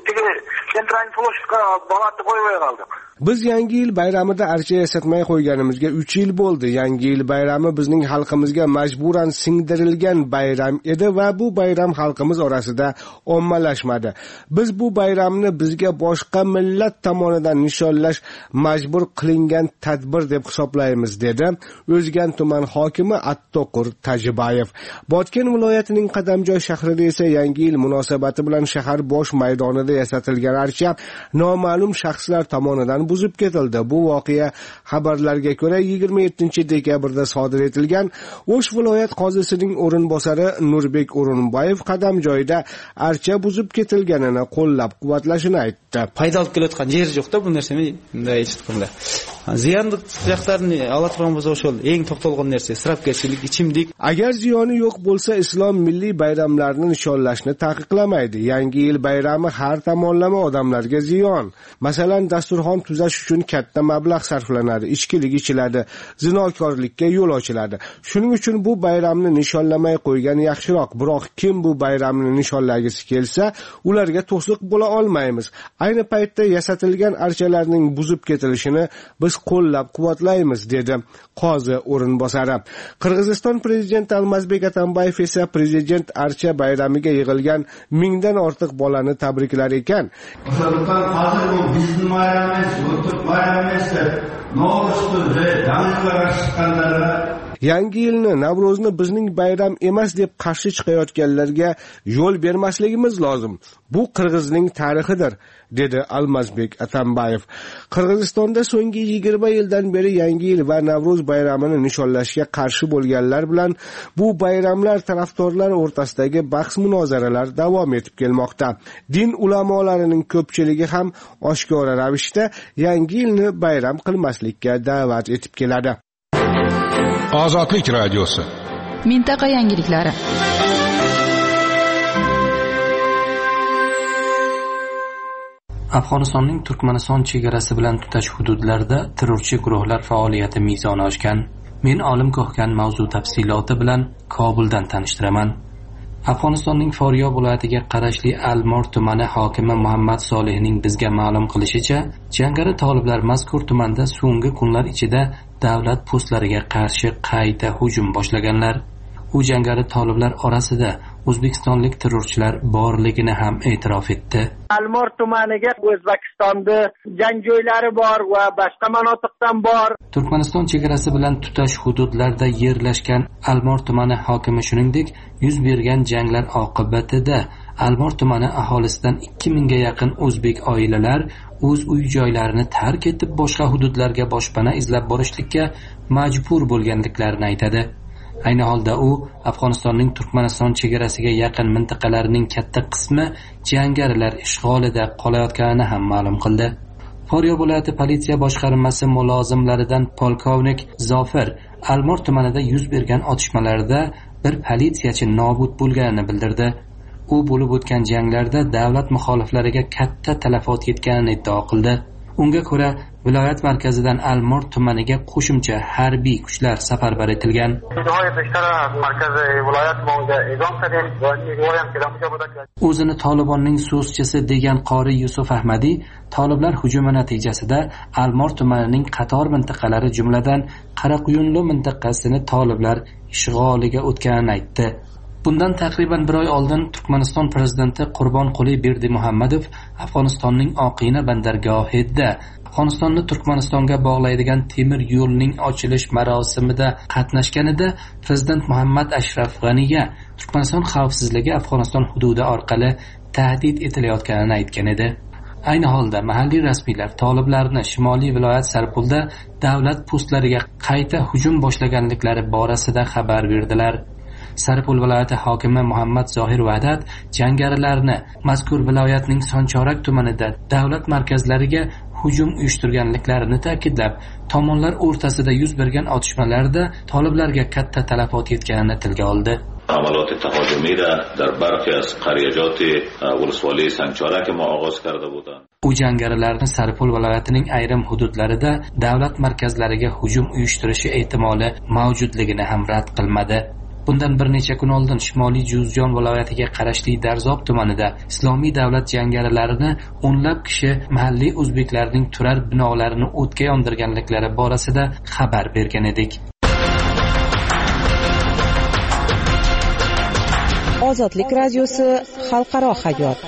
Central Ploshadga balatni qo'yib qoldik. Biz yangi yil bayramida archa yasatmay qo'yganimizga uch yil bo'ldi. Yangi yil bayrami bizning xalqimizga majburan singdirilgan bayram edi va bu bayram xalqimiz orasida ommalashmadi. Biz bu bayramni bizga boshqa millat tomonidan nishonlash majbur qilingan tadbir deb hisoblaymiz, dedi O'zgan tuman hokimi Attoqur Tajibayev. Botken viloyatining Qadamjoy shahrida esa yangi yil munosabati bilan shahar bosh maydonida yasatilgan archa noma'lum shaxslar tomonidan buzib ketildi. Bu voqea xabarlarga ko'ra yigirma yettinchi dekabrda sodir etilgan. O'sh viloyat qozisining o'rinbosari Nurbek O'rinboyev Qadamjoyda archa buzib ketilganini qo'llab-quvvatlashini aytdi. Foyda olib kelayotgan yer yo'q-da bu narsani bunday eshitganlar. Ziyonli jihatlarni oladigan bo'lsa o'sha eng to'xtalgan narsa isrofgarchilik, ichimlik. Agar ziyoni yo'q bo'lsa, islom milliy bayramlarini nishonlashni taqiqlamaydi. Yangi yil bayrami har tomonlama odamlarga ziyon. Masalan, dasturxon tuzash uchun katta mablag' sarflanadi, ichkilik ichiladi, zinokorlikka yo'l ochiladi. Shuning uchun bu bayramni nishonlamay qo'ygan yaxshiroq. Biroq kim bu bayramni nishonlagisi kelsa, ularga to'siq bo'la olmaymiz. Ayni paytda yasatilgan archalarning buzib ketilishini biz qo'llab-quvvatlaymiz, dedi qozi o'rinbosari. Qirg'iziston prezidenti Almazbek Atambayev esa prezident archa bayramiga yig'ilgan mingdan ortiq bolani tabriklar ekan. O'shandan hozir bu bizning bayramimiz, o'tib bayramimiz, Navro'zni yangilar chiqqanlarga Yangi yilni, Navro'zni bizning bayram emas deb qarshi chiqayotganlarga yo'l bermasligimiz lozim. Bu Qirg'izning tarixidir, dedi Almazbek Atambayev. Qirg'izistonda so'nggi yigirma yildan beri yangi yil va Navro'z bayramini nishonlashga qarshi bo'lganlar bilan bu bayramlar tarafdorlari o'rtasidagi bahs-munozaralar davom etib kelmoqda. Din ulamolarining ko'pchiligi ham oshkora ravishda yangi yilni bayram qilmaslikka da'vat etib keladi. Ozodlik radiosi. Mintaqa yangiliklari. Afg'onistonning Turkmaniston chegarasi bilan tutash hududlarida terrorchi guruhlar faoliyati mezoni oshgan. Men olim Ko'hkan mavzu tafsiloti bilan Kobuldan tanishtiraman. Afg'onistonning Foryob viloyatiga qarashli Almor tumani hokimi Muhammad Solihning bizga ma'lum qilishicha, jangari toliblar mazkur tumanda so'nggi kunlar ichida davlat postlariga qarshi qayta hujum boshlaganlar. U jangari toliblar orasida o'zbekistonlik terrorchilar borligini ham e'tirof etdi. Almor tumaniga O'zbekistonda jang joylari bor va boshqa manotiqdan bor. Turkmaniston chegarasi bilan tutash hududlarda yerlashgan Almor tumani hokimi shuningdek, yuz bergan janglar oqibatida Almor tumani aholisidan ikki mingga yaqin o'zbek oilalar o'z uy joylarini tark etib boshqa hududlarga boshpana izlab borishlikka majbur bo'lganliklarini aytadi. Ayni holda u Afg'onistonning Turkmaniston chegarasiga yaqin mintaqalarining katta qismi jangarilar ishg'olida qolayotganini ham ma'lum qildi. Faryab viloyati politsiya boshqarmasi mulozimlaridan polkovnik Zofir Almor tumanida yuz bergan otishmalarda bir politsiyachi nobud bo'lganini bildirdi. U bo'lib o'tgan janglarda davlat muxoliflariga katta talafot yetganini iddao qildi. Unga ko'ra, viloyat markazidan Almor tumaniga qo'shimcha harbiy kuchlar safarbar etilgan. O'zini Tolibonning so'zchisi degan qori Yusuf Ahmadi Toliblar hujumi natijasida Almor tumanining qator mintaqalari jumladan Qaraquyunli mintaqasini Toliblar ishg'oliga o'tganini aytdi. Bundan taqriban bir oy oldin Turkmaniston prezidenti Qurbonquli Berdimuhammadov Afg'onistonning Oqina bandargohida Afg'onistonni Turkmanistonga bog'laydigan temir yo'lning ochilish marosimida qatnashganida prezident Muhammad Ashraf G'aniga Turkmaniston xavfsizligi Afg'oniston hududi orqali tahdid etilayotganini aytgan edi. Ayni holda mahalliy rasmiylar Toliblarni Shimoliy viloyat Sarpulda davlat postlariga qayta hujum boshlaganliklari borasida xabar berdilar. Sarpul viloyati hokimi Muhammad Zohir Vahdat jangarilarni mazkur viloyatning Sonchorak tumanida davlat markazlariga hujum uyushtirganliklarini ta'kidlab, tomonlar o'rtasida yuz bergan otishmalarda Toliblarga katta talafot yetganini tilga oldi. عملات تهاجمی را در برخی از قریجات ولسوالی سنگچارک ما آغاز کرده بودند. U jangarilarni Sarpul viloyatining ayrim hududlarida davlat markazlariga hujum uyushtirishi ehtimoli mavjudligini ham rad qilmadi. Bundan bir necha kun oldin Shimoliy Juzjon viloyatiga qarashli Darzob tumanida Islomiy davlat jangarilarini o'nlab kishi mahalliy o'zbeklarning turar binolarini o'tga yondirganliklari borasida xabar bergan edik. Ozodlik radiosi xalqaro hayot.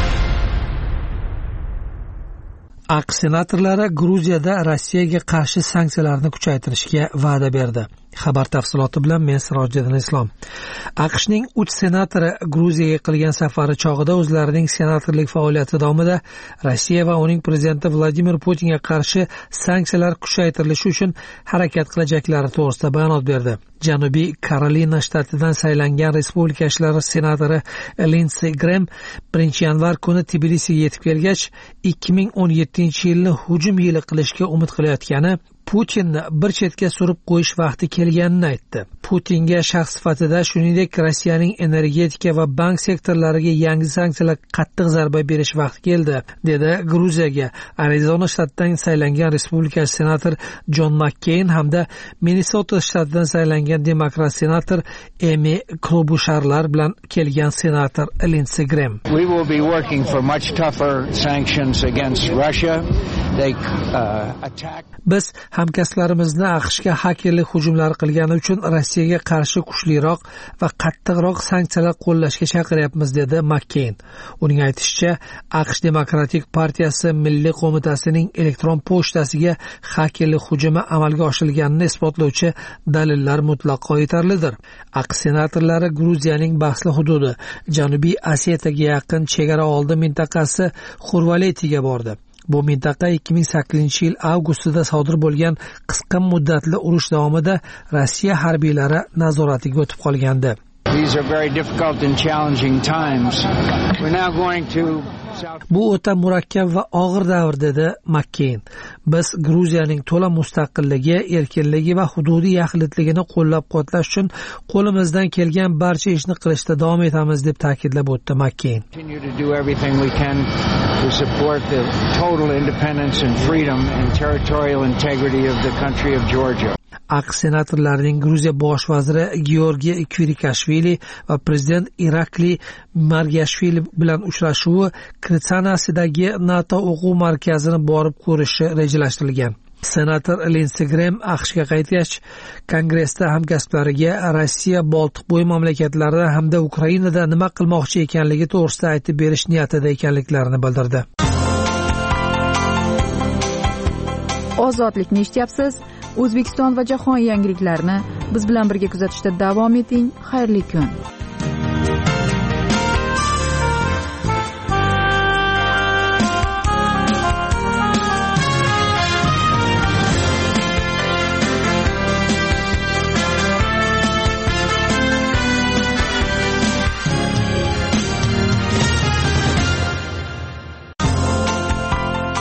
AQSh senatorlari Gruziyada Rossiyaga qarshi sanksiyalarni kuchaytirishga va'da berdi. Xabar tafsiloti bilan men Sirojiddin Islom. AQShning uch senatori Gruziyaga qilgan safari chog'ida o'zlarining senatorlik faoliyati davomida Rossiya va uning prezidenti Vladimir Putinga qarshi sanksiyalar kuchaytirilishi uchun harakat qilajaklari to'g'risida bayonot berdi. Janubiy Karolina shtatidan saylangan respublikachilar senatori Lindsey Graham birinchi yanvar kuni Tbilisiga yetib kelgach, ikki ming o'n yettinchi yilni hujum yili qilishga umid qilayotgani, Putinni bir chetga surib qo'yish vaqti kelganini aytdi. Putinga shaxs sifatida shuningdek Rossiyaning energetika va bank sektorlariga yangi sanksiyalar qattiq zarba berish vaqti keldi, dedi Gruziyaga Arizona shtatidan saylangan respublikachi senator Jon Makkeyn hamda Minnesota shtatidan saylangan demokrat senator Amy Klobucharlar bilan kelgan senator Lindsey Graham. We will be working for much tougher sanctions against Russia. They uh, attack Biz hamkasblarimizni AQShga hakerlik hujumlari qilgani uchun Rossiyaga qarshi kuchliroq va qattiqroq sanksiyalar qo'llashga chaqiryapmiz, dedi Makkeyn. Uning aytishicha, AQSh Demokratik partiyasi Milliy qo'mitasining elektron pochtasiga hakerlik hujumi amalga oshirilganini isbotlovchi dalillar mutlaqo yetarlidir. AQSh senatorlari Gruziyaning bahsli hududi Janubiy Osetiyaga yaqin chegara oldi mintaqasi Xurvaletiga bordi. Bu mintaqa ikki ming sakkizinchi yil avgustida sodir bo'lgan qisqa muddatli urush davomida Rossiya harbiylari nazoratiga o'tib qolgandi. These are very difficult and challenging times. We're now going to Bu o'ta murakkab va og'ir davr, dedi Makkeyn. Biz Gruziyaning to'la mustaqilligi, erkinligi va hududiy yaxlitligini qo'llab-quvvatlash uchun qo'limizdan kelgan barcha ishni qilishda davom etamiz, deb ta'kidlab o'tdi Makkeyn. continue to do everything we can to support the total independence and freedom and territorial integrity of the country of Georgia. AQSh senatorlarining Gruziya bosh vaziri Georgiy Kvirikashvili va prezident Irakli Margashvili bilan uchrashuvi Kritsanasidagi NATO o'quv markazini borib ko'rishi rejalashtirilgan. Senator Lindsey Graham AQShga qaytgach, Kongressda hamkasblariga Rossiya Boltiqbo'yi mamlakatlarida hamda Ukrainada nima qilmoqchi ekanligi to'g'risida aytib berish niyatida ekanliklarini bildirdi. Ozodlikni eshityapsiz. O'zbekiston va jahon yangiliklarini biz bilan birga kuzatishda davom eting. Xayrli kun.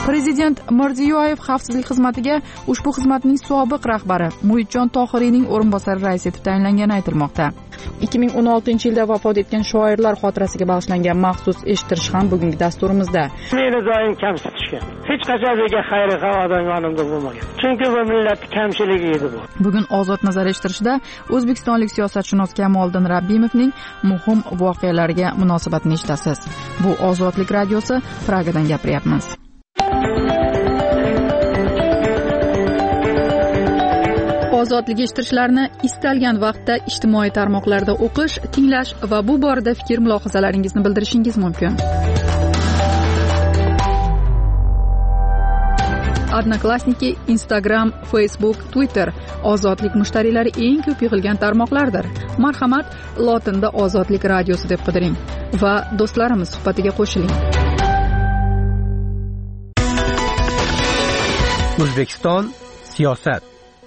Prezident Mirziyoyev xavfsizlik xizmatiga ushbu xizmatning sobiq rahbari Muhitjon Tohiriyning o'rinbosari rais etib tayinlangani aytilmoqda. ikki ming o'n oltinchi yilda vafot etgan shoirlar xotirasiga bag'ishlangan maxsus eshittirish ham bugungi dasturimizda. Meni doim kamsitishgan. Hech qachon menga xayr-xaho odam yonimda bo'lmagan. Chunki bu millatning kamchiligi edi bu. Bugun Ozod nazar eshittirishda o'zbekistonlik siyosatshunos Kamoliddin Rabbimovning muhim voqealariga munosabatini eshitasiz. Bu Ozodlik radiosi, Pragadan gapiryapmiz. Ozodlik eshittirishlarini istalgan vaqtda ijtimoiy tarmoqlarda o'qish, tinglash va bu borada fikr mulohazalaringizni bildirishingiz mumkin. Odnoklassniki, Instagram, Facebook, Twitter Ozodlik mushtariylari eng ko'p yig'ilgan tarmoqlardir. Marhamat, lotinda Ozodlik radiosi deb qidiring va do'stlarimiz suhbatiga qo'shiling. O'zbekiston siyosat.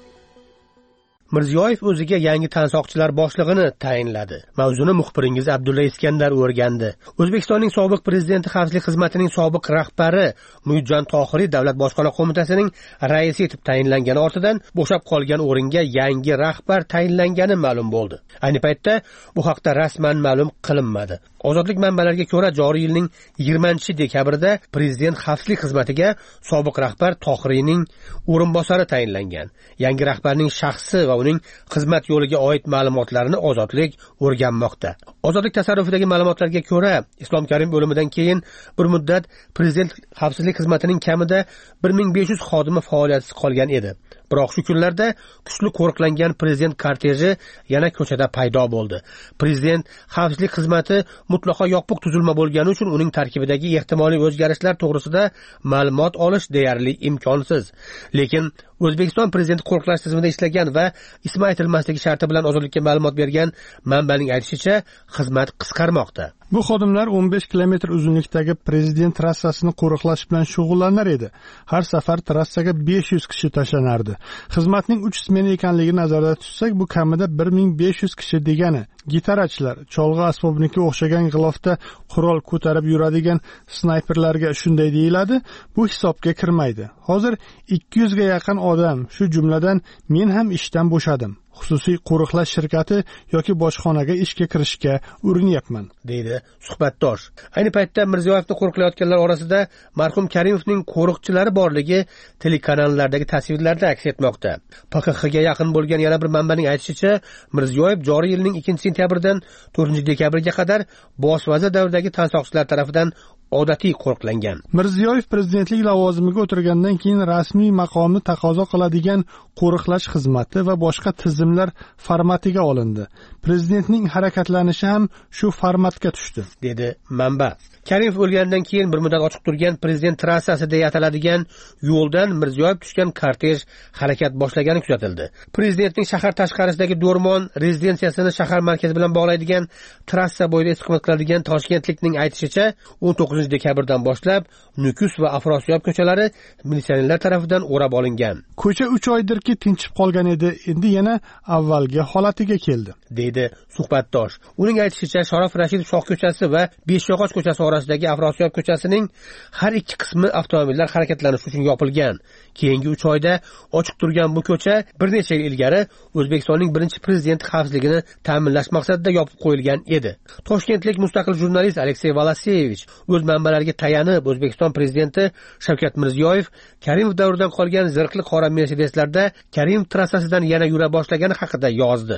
Mirziyoyev o'ziga yangi tansoqchilar boshlig'ini tayinladi. Mavzuni muxbiringiz Abdulla Iskandar o'rgandi. O'zbekistonning sobiq prezidenti xavfsizlik xizmatining sobiq rahbari Muhitjon Tohiriy Davlat bojxona qo'mitasining raisi etib tayinlangani ortidan bo'shab qolgan o'ringa yangi rahbar tayinlangani ma'lum bo'ldi. Ayni paytda bu haqda rasman ma'lum qilinmadi. Ozodlik manbalariga ko'ra, joriy yilning yigirmanchi dekabrida prezident xavfsizlik xizmatiga sobiq rahbar Tohiriyning o'rinbosari tayinlangan. Yangi rahbarning shaxsi va uning xizmat yo'liga oid ma'lumotlarni Ozodlik o'rganmoqda. Ozodlik tasarrufidagi ma'lumotlarga ko'ra, Islom Karimov o'limidan keyin bir muddat prezident xavfsizlik xizmatining kamida bir ming besh yuz xodimi faoliyatsiz qolgan edi. Biroq shu kunlarda kuchli qo'riqlangan prezident korteji yana ko'chada paydo bo'ldi. Prezident xavfsizlik xizmati mutlaqo yopiq tuzilma bo'lgani uchun uning tarkibidagi ehtimoliy o'zgarishlar to'g'risida ma'lumot olish deyarli imkonsiz. Lekin O'zbekiston prezidenti qo'riqlash tizimida ishlagan va ismi aytilmasligi sharti bilan Ozodlikka ma'lumot bergan manbaning aytishicha, xizmat qisqarmoqda. Bu xodimlar o'n besh kilometr uzunlikdagi prezident trassasini qo'riqlash bilan shug'ullanar edi. Har safar trassaga besh yuz kishi tashlanardi. Xizmatning uch smena ekanligini nazarda tutsak, bu kamida bir ming besh yuz kishi degani. Gitarachilar, cholg'i asbobniki o'xshagan g'ilofda qurol ko'tarib yuradigan snayperlarga shunday deyiladi. Bu hisobga kirmaydi. Hozir ikki yuzga yaqin odam, shu jumladan men ham ishdan bo'shadim. Xususiy qo'riqlash shirkati yoki bojxonaga ishga kirishga urinyapman, deydi suhbatdosh. Ayni paytda Mirziyoyevni qo'riqlayotganlar orasida marhum Karimovning qo'riqchilari borligi telekanallardagi tasvirlarda aks etmoqda. P K Xga yaqin bo'lgan yana bir manbaning aytishicha, Mirziyoyev joriy yilning ikkinchi sentyabridan to'rtinchi dekabrga qadar bosh vazir davridagi tansoqchilar tomonidan odatiy qo'riqlangan. Mirziyoyev prezidentlik lavozimiga o'tirgandan keyin rasmiy maqomni taqozo qiladigan qo'riqlash xizmati va boshqa tizimlar formatiga olindi. Prezidentning harakatlanishi ham shu formatga tushdi, dedi manba. Karimov o'lganidan keyin bir muddat ochiq turgan prezident trassasi deya ataladigan yo'ldan Mirziyoyev tushgan kortej harakat boshlagani kuzatildi. Prezidentning shahar tashqarisidagi Do'rmon rezidensiyasini shahar markazi bilan bog'laydigan trassa bo'yida istiqomat qiladigan toshkentlikning aytishicha, o'n to'qqizinchi dekabrdan boshlab Nukus va Afrosiyob ko'chalari militsionerlar tomonidan o'rab olingan. Ko'cha uch oydirki tinchib qolgan edi, endi yana avvalgi holatiga keldi, deydi suhbatdosh. Uning aytishicha, Sharof Rashidov Shoh ko'chasi va Beshyog'och ko'chasi orasidagi Afrosiyob ko'chasining har ikki qismi avtomobillar harakatlanishi uchun yopilgan. Keyingi uch oyda ochiq turgan bu ko'cha bir necha yil ilgari O'zbekistonning birinchi prezidenti xavfsizligini ta'minlash maqsadida yopib qo'yilgan edi. Toshkentlik mustaqil jurnalist Aleksey Valasevich o'z manbalariga tayanib, O'zbekiston prezidenti Shavkat Mirziyoyev Karimov davridan qolgan zirhli qora Mercedeslarda Karimov trassasidan yana yura boshlagani haqida yozdi.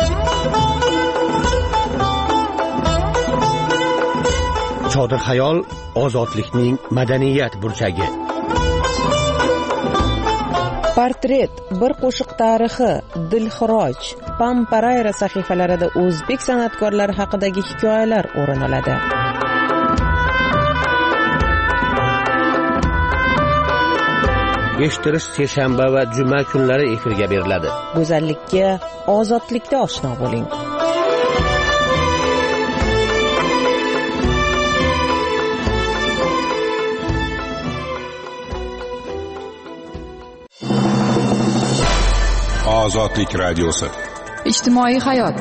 Chodir xayol ozodlikning madaniyat burchagi. Portret, bir qo'shiq tarixi, Dilxiroj, Pamparayra sahifalarida o'zbek san'atkorlari haqidagi hikoyalar o'rin oladi. Eshittirish seshanba va juma kunlari efirga beriladi. Go'zallikka ozodlikda oshno bo'ling. Ozodlik radiosi. Ijtimoiy hayot.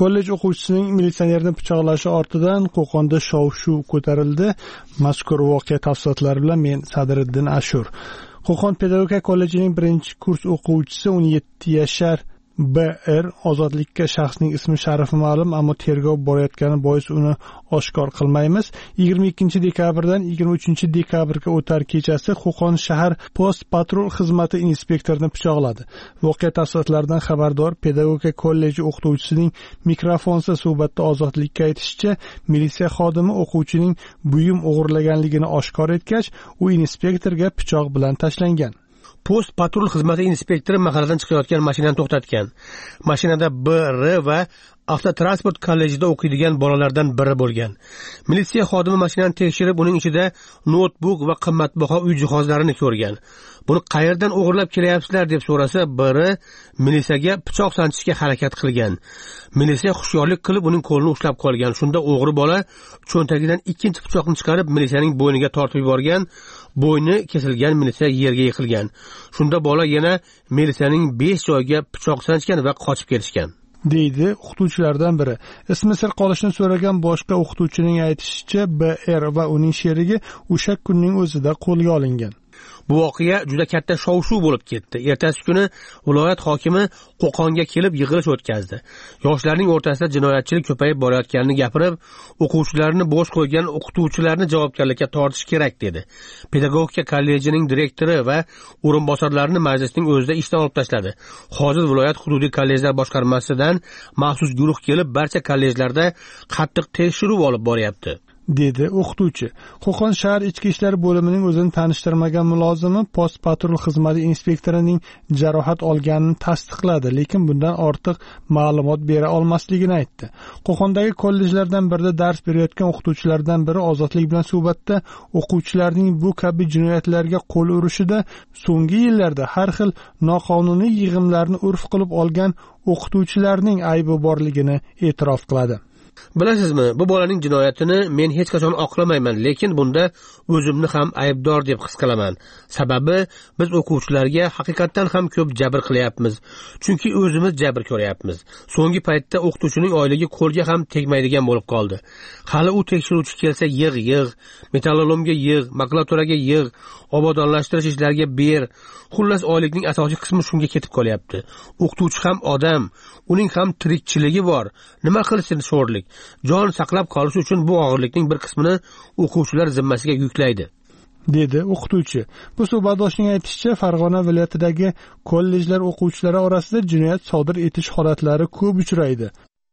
Kollej o'quvchisining militsionerni pichoqlashi ortidan Qo'qonda shov-shuv ko'tarildi. Mazkur voqea tafsilotlari bilan men Sadriddin Ashur. Qo'qon pedagogika kollejining birinchi kurs o'quvchisi o'n yetti yashar B R ozodlikka shaxsning ismi sharifi ma'lum, ammo tergov borayotgani bois uni oshkor qilmaymiz. yigirma ikkinchi dekabrdan yigirma uchinchi dekabrga o'tar kechasi Qo'qon shahar post patrul xizmati inspektorini pichoqladi. Voqea tafsilotlaridan xabardor pedagogika kolleji o'qituvchisining mikrofonsiz suhbatda ozodlikka aytishicha, militsiya xodimi o'quvchining buyum o'g'irlaganligini oshkor etgach, u inspektorga pichoq bilan tashlangan. Post patrul xizmati inspektori mahalladan chiqayotgan mashinani to'xtatgan. Mashinada B R va avtotransport kollejida o'qiydigan bolalardan biri bo'lgan. Militsiya xodimi mashinani tekshirib, uning ichida notebook va qimmatbaho uy jihozlarini ko'rgan. Buni qayerdan o'g'irlab kelyapsizlar deb so'rasa, biri militsiyaga pichoq sanchishga harakat qilgan. Militsiya hushyorlik qilib uning qo'lini ushlab qolgan. Shunda o'g'ri bola cho'ntagidan ikkinchi pichoqni chiqarib militsiyaning bo'yniga tortib yuborgan. Bo'yni kesilgan, militsiya yerga yiqilgan. Shunda bola yana militsiyaning besh joyiga pichoq sanchgan va qochib ketishgan, deydi o'qituvchilardan biri. Ismi sir qolishini so'ragan boshqa o'qituvchining aytishicha, B R va uning sherigi o'sha kunning o'zida qo'lga olingan. Bu voqea juda katta shov-shuv bo'lib ketdi. Ertasi kuni viloyat hokimi Qo'qonga kelib yig'ilish o'tkazdi. Yoshlarning o'rtasida jinoyatchilik ko'payib borayotganini gapirib, o'quvchilarni bo'sh qo'ygan o'qituvchilarni javobgarlikka tortish kerak dedi. Pedagogika kollejining direktori va o'rinbosarlarini majlisning o'zida ishdan olib tashladi. Hozir viloyat hududiy kollejlar boshqarmasidan maxsus guruh kelib, barcha kollejlarda qattiq tekshiruv olib boryapti, dedi o'qituvchi. Qo'qon shahar ichki ishlar bo'limining o'zini tanishtirmagan mulozimi post patrul xizmati inspektorining jarohat olganini tasdiqladi, lekin bundan ortiq ma'lumot bera olmasligini aytdi. Qo'qondagi kollejlardan birida dars berayotgan o'qituvchilardan biri ozodlik bilan suhbatda o'quvchilarning bu kabi jinoyatlarga qo'l urishida so'nggi yillarda har xil noqonuniy yig'imlarni urf qilib olgan o'qituvchilarning aybi borligini e'tirof qiladi. Bilasizmi, bu bolaning jinoyatini men hech qachon oqlamayman, lekin bunda o'zimni ham aybdor deb his qilaman. Sababi biz o'quvchilarga haqiqatan ham ko'p jabr qilyapmiz, chunki o'zimiz jabr ko'ryapmiz. So'nggi paytda o'qituvchining oyligi qo'lga ham tegmaydigan bo'lib qoldi. Hali u tekshiruvchi kelsa yig' yig', metallolomga yig', makulaturaga yig', obodonlashtirish ishlariga ber. Xullas oylikning asosiy qismi shunga ketib qolyapti. O'qituvchi ham odam, uning ham tirikchiligi bor. Nima qilsin sho'rlik? Jon saqlab qolish uchun bu og'irlikning bir qismini o'quvchilar zimmasiga yuklaydi, dedi o'qituvchi. Bu suhbatdoshning aytishicha, Farg'ona viloyatidagi kollejlar o'quvchilari orasida jinoyat sodir etish holatlari ko'p uchraydi.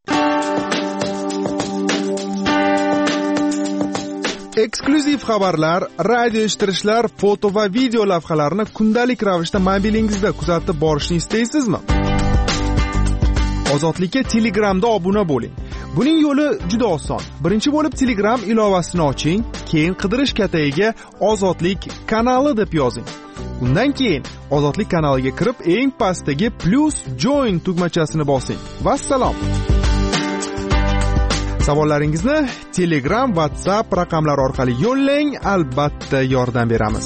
Eksklyuziv xabarlar, radio eshittirishlar, foto va video lavhalarni kundalik ravishda mobilingizda kuzatib borishni istaysizmi? Ozodlikka Telegramda obuna bo'ling. Buning yo'li juda oson. Birinchi bo'lib Telegram ilovasini oching, keyin qidirish katagiga Ozodlik kanali deb yozing. Undan keyin Ozodlik kanaliga kirib, eng pastdagi plus join tugmachasini bosing. Vassalom. Savollaringizni Telegram, WhatsApp raqamlari orqali yo'llang, albatta yordam beramiz.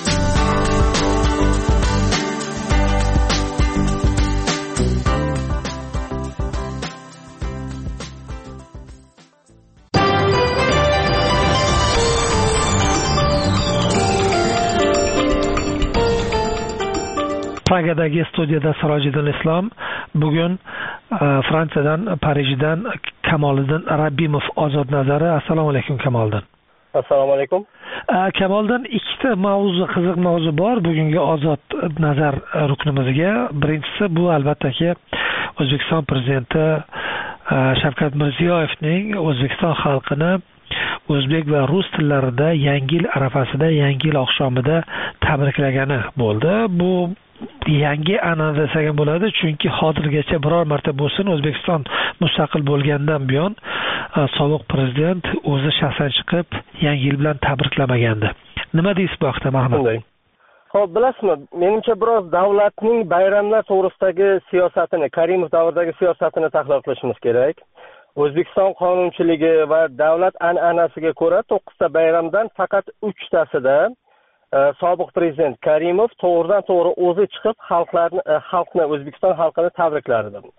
Pragadagi studiyada Sirojiddin Islom. Bugun Fransiyadan, Parijdan Kamoliddin Rabbimov ozod nazari. Assalomu alaykum Kamoliddin. Assalomu alaykum. Kamoliddin, ikkita mavzu, qiziq mavzu bor bugungi ozod nazar ruknimizga. Birinchisi bu albattaki O'zbekiston prezidenti Shavkat Mirziyoyevning O'zbekiston xalqini o'zbek va rus tillarida Yangi yil arafasida, Yangi yil oqshomida tabriklagani bo'ldi. Bu yangi an'ana desak ham bo'ladi, chunki hozirgacha biror marta bo'lsin O'zbekiston mustaqil bo'lgandan buyon sobiq prezident o'zi shaxsan chiqib Yangi yil bilan tabriklamagandi. Nima deysiz bu haqda, Mahmud? Xo'p, bilasizmi, menimcha biroz davlatning bayramlar to'g'risidagi siyosatini, Karimov davridagi siyosatini tahlil qilishimiz kerak. O'zbekiston qonunchiligi va davlat an'anasiga ko'ra to'qqizta bayramdan faqat uchtasida sobiq prezident Karimov to'g'ridan to'g'ri o'zi chiqib xalqlarni xalqni O'zbekiston xalqini tabriklardi.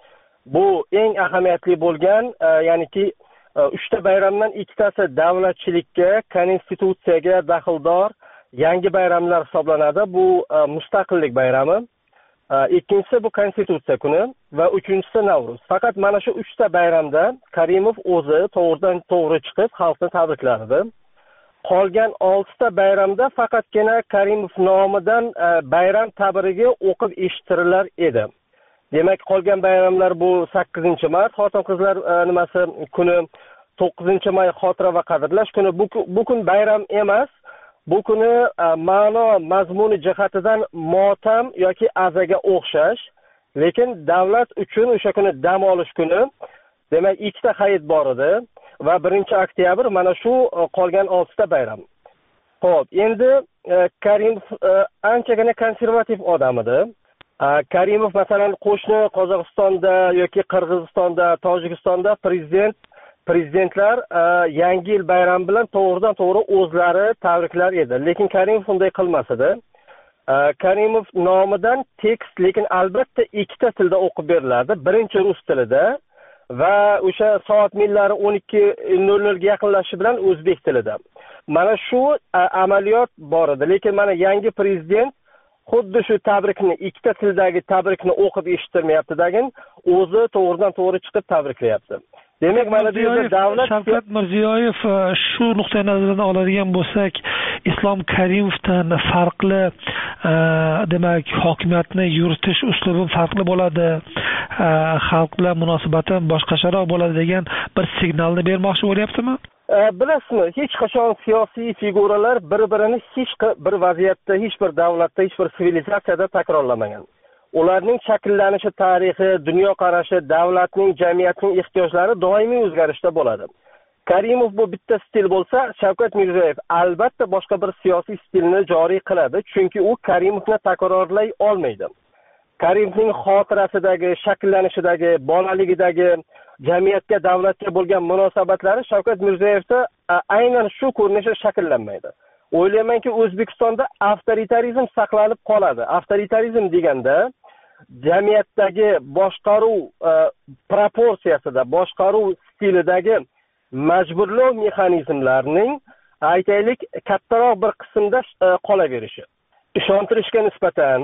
bu eng ahamiyatli bo'lgan, ya'niki uchta bayramdan ikkitasi davlatchilikka, konstitutsiyaga daxldor yangi bayramlar hisoblanadi. Bu mustaqillik bayrami, ikkinchisi bu konstitutsiya kuni va uchinchisi Navro'z. Faqat mana shu uchta bayramda Karimov o'zi to'g'ridan to'g'ri chiqib xalqni tabrikladi. Qolgan oltita bayramda faqatgina Karimov nomidan bayram tabrigi o'qib eshitirilar edi. Demak, qolgan bayramlar bu sakkizinchi mart xotin-qizlar nimasi kuni, to'qqizinchi may xotira va qadrlash kuni. Bu, bu kun bayram emas. Bu kuni ma'no mazmuni jihatidan motam yoki azaga o'xshash, lekin davlat uchun o'sha kuni dam olish kuni. Demak, ikkita hayit bor edi va birinchi oktyabr mana shu qolgan oltita bayram. Xo'p, endi Karimov anchagina konservativ odam edi. Karimov masalan qo'shni Qozog'istonda yoki Qirg'izistonda, Tojikistonda prezident prezidentlar yangi yil bayrami bilan to'g'ridan to'g'ri o'zlari tabriklar edi. Lekin Karimov bunday qilmas edi. Karimov nomidan tekst lekin albatta ikkita tilda o'qib berilardi. Birinchi rus tilida va o'sha soat millari o'n ikki nol nol ga yaqinlashishi bilan o'zbek tilida. Mana shu amaliyot bor edi. Lekin mana yangi prezident xuddi shu tabrikni, ikkita tildagi tabrikni o'qib eshittirmayapti degin, o'zi to'g'ridan to'g'ri chiqib tabriklayapti. Demak, mana bu yerda davlat Shavkat Mirziyoyev shu nuqtai nazardan oladigan bo'lsak, Islom Karimovdan farqli, demak, hokimiyatni yuritish uslubi farqli bo'ladi, xalq bilan munosabatim boshqacharoq bo'ladi degan bir signalni bermoqchi bo'lyaptimi? Bilasizmi, hech qachon siyosiy figuralar bir-birini hech bir vaziyatda, hech bir davlatda, hech bir sivilizatsiyada takrorlamagan. Ularning shakllanishi tarixi, dunyoqarashi, davlatning, jamiyatning ehtiyojlari doimiy o'zgarishda bo'ladi. Karimov bu bitta stil bo'lsa, Shavkat Mirziyoyev albatta boshqa bir siyosiy stilni joriy qiladi, chunki u Karimovni takrorlay olmaydi. Karimovning xotirasidagi, shakllanishidagi, bolaligidagi, jamiyatga, davlatga bo'lgan munosabatlari Shavkat Mirziyoyevda aynan shu ko'rinishda shakllanmaydi. O'ylaymanki, O'zbekistonda avtoritarizm saqlanib qoladi. Avtoritarizm deganda jamiyatdagi boshqaruv proporsiyasida, boshqaruv stilidagi majburlov mexanizmlarining aytaylik kattaroq bir qismda qolaverishi. Ishontirishga nisbatan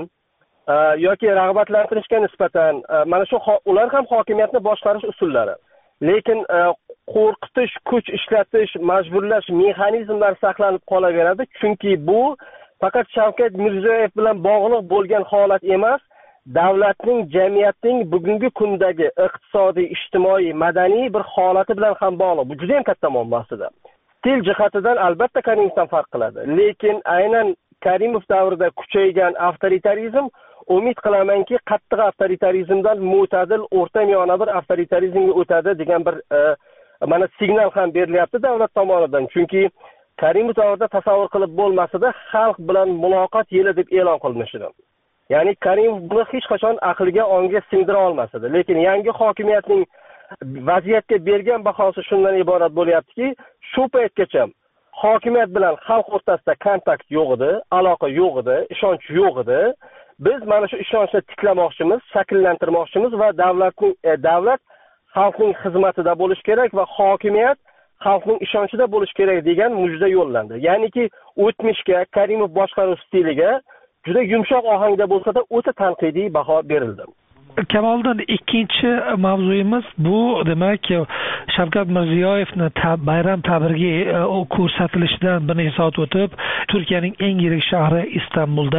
yoki rag'batlantirishga nisbatan mana shu ular ham hokimiyatni boshqarish usullari. Lekin qo'rqitish, kuch ishlatish, majburlash mexanizmlari saqlanib qolaveradi, chunki bu faqat Shavkat Mirziyoyev bilan bog'liq bo'lgan holat emas, davlatning, jamiyatning bugungi kundagi iqtisodiy, ijtimoiy, madaniy bir holati bilan ham bog'liq. Bu juda ham katta muammo aslida. Stil jihatidan albatta Karimovdan farq qiladi, lekin aynan Karimov davrida kuchaygan avtoritarizm umid qilamanki, qattiq avtoritarizmdan mo'tadil, o'rta miyona bir avtoritarizmga o'tadi degan bir mana signal ham berilyapti davlat tomonidan. Chunki Karimov davrida tasavvur qilib bo'lmasida xalq bilan muloqot yili deb e'lon qilinishdi. Ya'ni Karimov buni hech qachon aqliga, ongiga singdira olmas edi. Lekin yangi hokimiyatning vaziyatga bergan bahosi shundan iborat bo'lyaptiki, shu paytgacha hokimiyat bilan xalq o'rtasida kontakt yo'q edi, aloqa yo'q edi, ishonch yo'q edi. Biz mana shu ishonchni tiklamoqchimiz, shakllantirmoqchimiz va davlatning e, davlat xalqning xizmatida bo'lish kerak va hokimiyat xalqning ishonchida bo'lish kerak degan mujda yo'llandi. Ya'niki o'tmishga, Karimov boshqaruv stiliga juda yumshoq ohangda bo'lsa-da o'ta tanqidiy baho berildi. Kamoliddin, ikkinchi mavzuyimiz bu, demak, Shavkat Mirziyoyevni bayram tabrigi ko'rsatilishidan bir necha soat o'tib, Turkiyaning eng yirik shahri Istanbulda,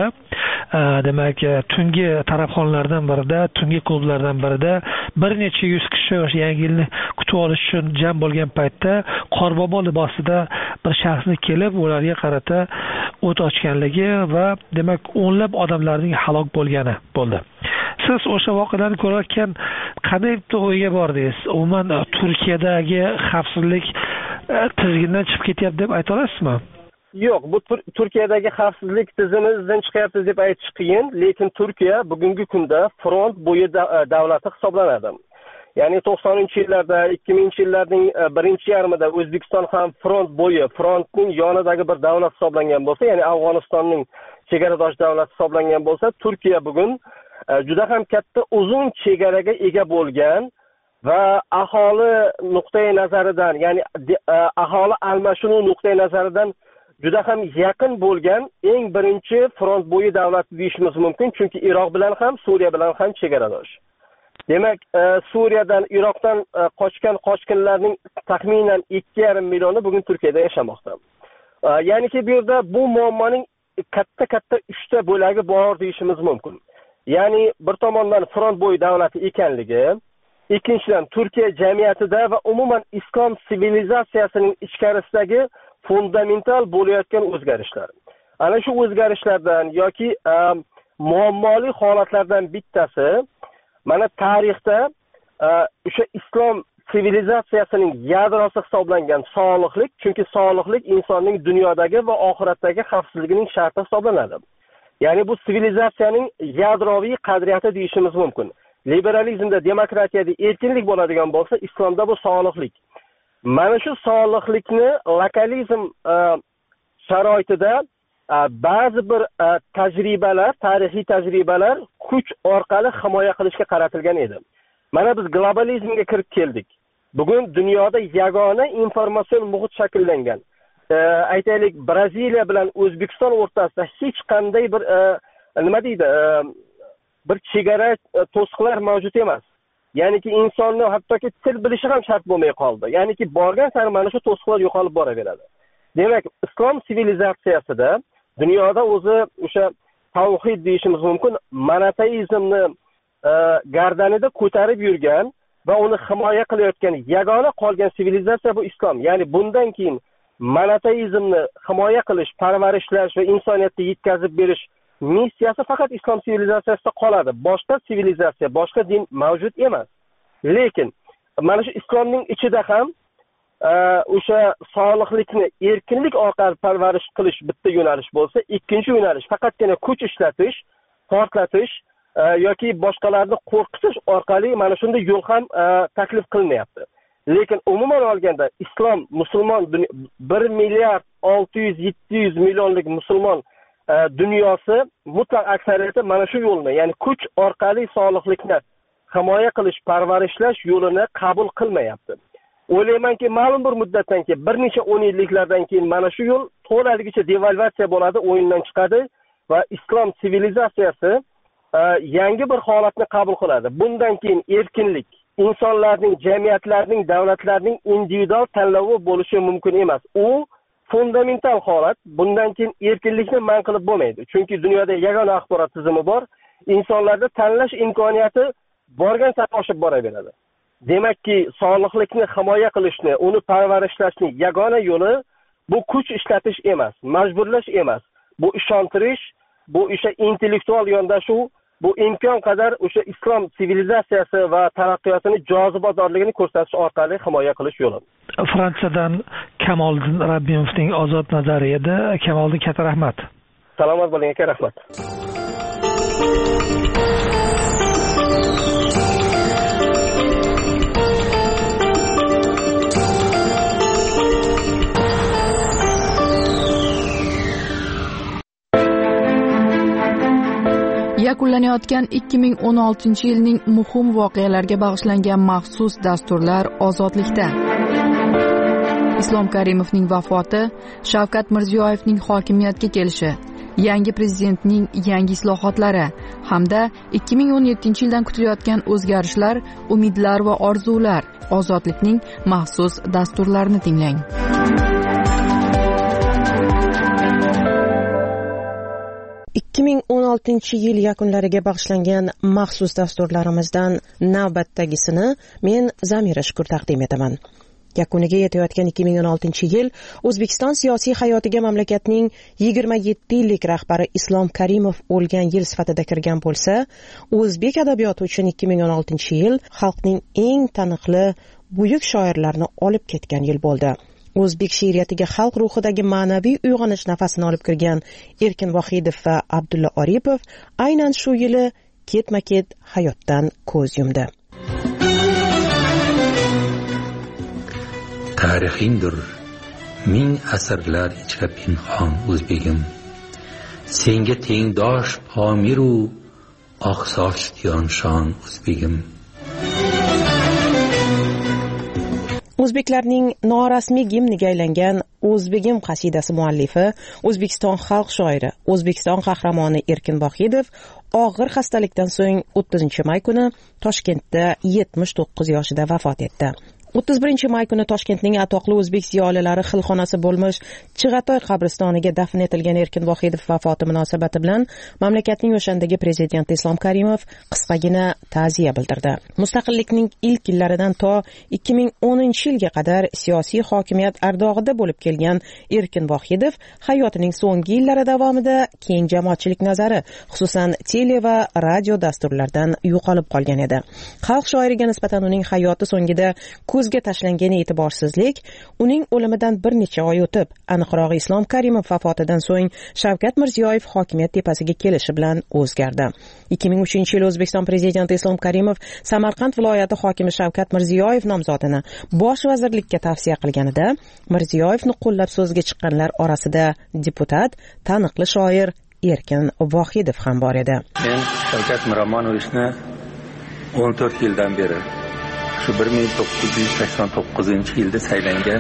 demak, tungi tarafxonlardan birida, tungi klublardan birida bir necha yuz kishi yangi yilni kutib olish uchun jam bo'lgan paytda qorbobo libosida bir shaxsni kelib, ularga qarata o't ochganligi va demak, o'nlab odamlarning halok bo'lgani bo'ldi. Siz o'sha voqealarni ko'rayotgan qanday bitta o'yga bordingiz? Umuman Turkiyadagi xavfsizlik tizimidan chiqib ketyapti deb ayta olasizmi? Yo'q, bu Turkiyadagi xavfsizlik tizimidan chiqyapti deb aytish qiyin, lekin Turkiya bugungi kunda front bo'yi davlati hisoblanadi. Ya'ni to'qsoninchi yillarda, ikki minginchi yillarning birinchi yarmida O'zbekiston ham front bo'yi, frontning yonidagi bir davlat hisoblangan bo'lsa, ya'ni Afg'onistonning chegaradosh davlati hisoblangan bo'lsa, Turkiya bugun juda ham katta uzun chegaraga ega bo'lgan va aholi nuqtai nazaridan, ya'ni aholi almashinuv nuqtai nazaridan juda ham yaqin bo'lgan eng birinchi front bo'yi davlat deyishimiz mumkin, chunki Iroq bilan ham, Suriya bilan ham chegaradosh. Demak, Suriyadan, Iroqdan qochgan qochqinlarning taxminan ikki yarim millioni bugun Turkiyada yashamoqda. Ya'niki bu yerda bu muammoning katta-katta uchta bo'lagi bor deyishimiz mumkin. Ya'ni bir tomondan front bo'yi davlati ekanligi, ikkinchidan Turkiya jamiyatida va umuman islom sivilizatsiyasining ichkarisidagi fundamental bo'layotgan o'zgarishlar. Ana shu o'zgarishlardan yoki muammoli holatlardan bittasi mana tarixda o'sha islom sivilizatsiyasining yadrosi hisoblangan sog'liqlik, chunki sog'liqlik insonning dunyodagi va oxiratdagi xavfsizligining sharti hisoblanadi. Ya'ni bu sivilizatsiyaning yadroviy qadriyati deyishimiz mumkin. Liberalizmda, demokratiyada erkinlik bo'ladigan bo'lsa, islomda bu sog'liqlik. Mana shu sog'liqlikni lokalizm sharoitida ba'zi bir tajribalar, tarixiy tajribalar kuch orqali himoya qilishga qaratilgan edi. Mana biz globalizmga kirib keldik. Bugun dunyoda yagona informatsion muhit shakllangan. Aytaylik, Braziliya bilan O'zbekiston o'rtasida hech qanday bir nima deydi, bir chegara to'siqlar mavjud emas. Ya'niki insonni hattoki til bilishi ham shart bo'lmay qoldi. Ya'niki borgan sari mana shu to'siqlar yo'qolib boraveradi. Demak, islom sivilizatsiyasida dunyoda o'zi o'sha tavhid deyishimiz mumkin, monoteizmni gardanida ko'tarib yurgan va uni himoya qilayotgan yagona qolgan sivilizatsiya bu islom. Ya'ni bundan keyin monoteizmni himoya qilish, parvarishlash va insoniyatga yetkazib berish missiyasi faqat islom sivilizatsiyasida qoladi. Boshqa sivilizatsiya, boshqa din mavjud emas. Lekin mana shu islomning ichida ham o'sha sog'liqlikni erkinlik orqali parvarish qilish bitta yo'nalish bo'lsa, ikkinchi yo'nalish faqatgina kuch ishlatish, portlatish yoki boshqalarni qo'rqitish orqali mana shunday yo'l ham taklif qilinmayapti. Lekin umuman olganda islom, musulmon bir milliard olti yuz yetti yuz millionlik musulmon dunyosi mutlaq aksariyati mana shu yo'lni, ya'ni kuch orqali sog'liqlikni himoya qilish, parvarishlash yo'lini qabul qilmayapti. O'ylaymanki, ma'lum bir muddatdan keyin, bir necha o'n yilliklardan keyin mana shu yo'l to'laligicha devalvatsiya bo'ladi, o'yindan chiqadi va islom sivilizatsiyasi yangi bir holatni qabul qiladi. Bundan keyin erkinlik, insonlarning, jamiyatlarning, davlatlarning individual tanlovi bo'lishi mumkin emas. U fundamental holat. Bundan keyin erkinlikni man qilib bo'lmaydi. Chunki dunyoda yagona axborot tizimi bor. Insonlarda tanlash imkoniyati borgan sari oshib boraveradi. Demakki, sog'liqlikni himoya qilishni, uni parvarishlashning yagona yo'li bu kuch ishlatish emas, majburlash emas. Bu ishontirish, bu o'sha intellektual yondashuv, bu imkon qadar o'sha islom sivilizatsiyasi va taraqqiyotini jozibadorligini ko'rsatish orqali himoya qilish yo'li. Fransiyadan Kamoliddin Rabbimovning ozod nazari edi. Kamoliddin, katta rahmat. Salomat bo'ling aka, rahmat. Yakunlanayotgan ikki ming o'n oltinchi yilning muhim voqealarga bag'ishlangan maxsus dasturlar ozodlikda. Islom Karimovning vafoti, Shavkat Mirziyoyevning hokimiyatga kelishi, yangi prezidentning yangi islohotlari hamda ikki ming o'n yettinchi yildan kutilayotgan o'zgarishlar, umidlar va orzular. Ozodlikning maxsus dasturlarini tinglang. ikki ming o'n oltinchi yil yakunlariga bag'ishlangan maxsus dasturlarimizdan navbatdagisini men Zamira Shukur taqdim etaman. Yakuniga yetayotgan ikki ming o'n oltinchi yil O'zbekiston siyosiy hayotiga mamlakatning yigirma yetti yillik rahbari Islom Karimov o'lgan yil sifatida kirgan bo'lsa, o'zbek adabiyoti uchun ikki ming o'n oltinchi yil xalqning eng taniqli buyuk shoirlarini olib ketgan yil bo'ldi. O'zbek she'riyatiga xalq ruhidagi ma'naviy uyg'onish nafasini olib kirgan Erkin Vohidov va Abdulla Oripov aynan shu yili ketma-ket hayotdan ko'z yumdi. Tarixingdir ming asrlar ichra pinhon o'zbegim, senga tengdosh pomiru oqsoch diyonshon o'zbegim. o'zbeklarning norasmiy gimniga aylangan o'zbegim qasidasi muallifi, O'zbekiston xalq shoiri, O'zbekiston qahramoni Erkin Vohidov og'ir xastalikdan so'ng o'ttizinchi may kuni Toshkentda yetmish to'qqiz yoshida vafot etdi. o'ttiz birinchi may kuni Toshkentning atoqli o'zbek ziyolilari xilxonasi bo'lmish Chig'atoy qabristoniga dafn etilgan Erkin Vohidov vafoti munosabati bilan mamlakatning o'shandagi prezidenti Islom Karimov qisqagina ta'ziya bildirdi. Mustaqillikning ilk yillaridan to ikki ming o'ninchi yilga qadar siyosiy hokimiyat ardog'ida bo'lib kelgan Erkin Vohidov hayotining so'nggi yillari davomida keng jamoatchilik nazari, xususan tele va radio dasturlardan yo'qolib qolgan edi. Xalq shoiriga nisbatan uning hayoti so'ngida ko'zga tashlangan e'tiborsizlik uning o'limidan bir necha oy o'tib, aniqroq Islom Karimov vafotidan so'ng Shavkat Mirziyoyev hokimiyat tepasiga kelishi bilan o'zgardi. ikki ming uchinchi yil O'zbekiston prezidenti Islom Karimov Samarqand viloyati hokimi Shavkat Mirziyoyev nomzodini bosh vazirlikka tavsiya qilganida, Mirziyoyevni qo'llab so'zga chiqqanlar orasida deputat, taniqli shoir Erkin Vohidov ham bor edi. Men Shavkat Miromonovichni o'n to'rt yildan beri shu bir ming to'qqiz yuz sakson to'qqizinchi yilda saylangan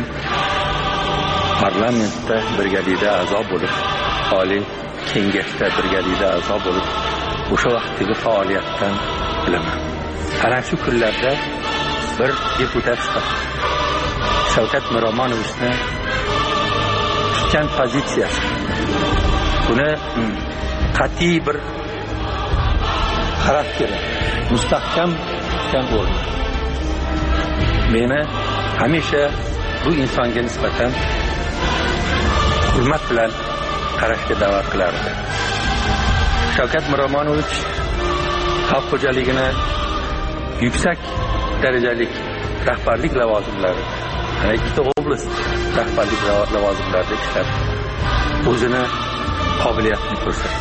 parlamentda birgalikda a'zo bo'lib, oliy kengashda birgalikda a'zo bo'lib, o'sha vaqtdagi faoliyatdan bilaman. Ana shu kunlarda bir deputat Shavkat Miromonovichni tutgan pozitsiyasi, buni qat'iy bir xarakteri, mustahkam tutgan o'rni meni hamisha bu insonga nisbatan hurmat bilan qarashga da'vat qilardi. Shavkat Miromonovich xalq xo'jaligini yuksak darajalik rahbarlik lavozimlari, ana ikkita oblast rahbarlik lavozimlarida ishlab, o'zini qobiliyatini ko'rsatdi.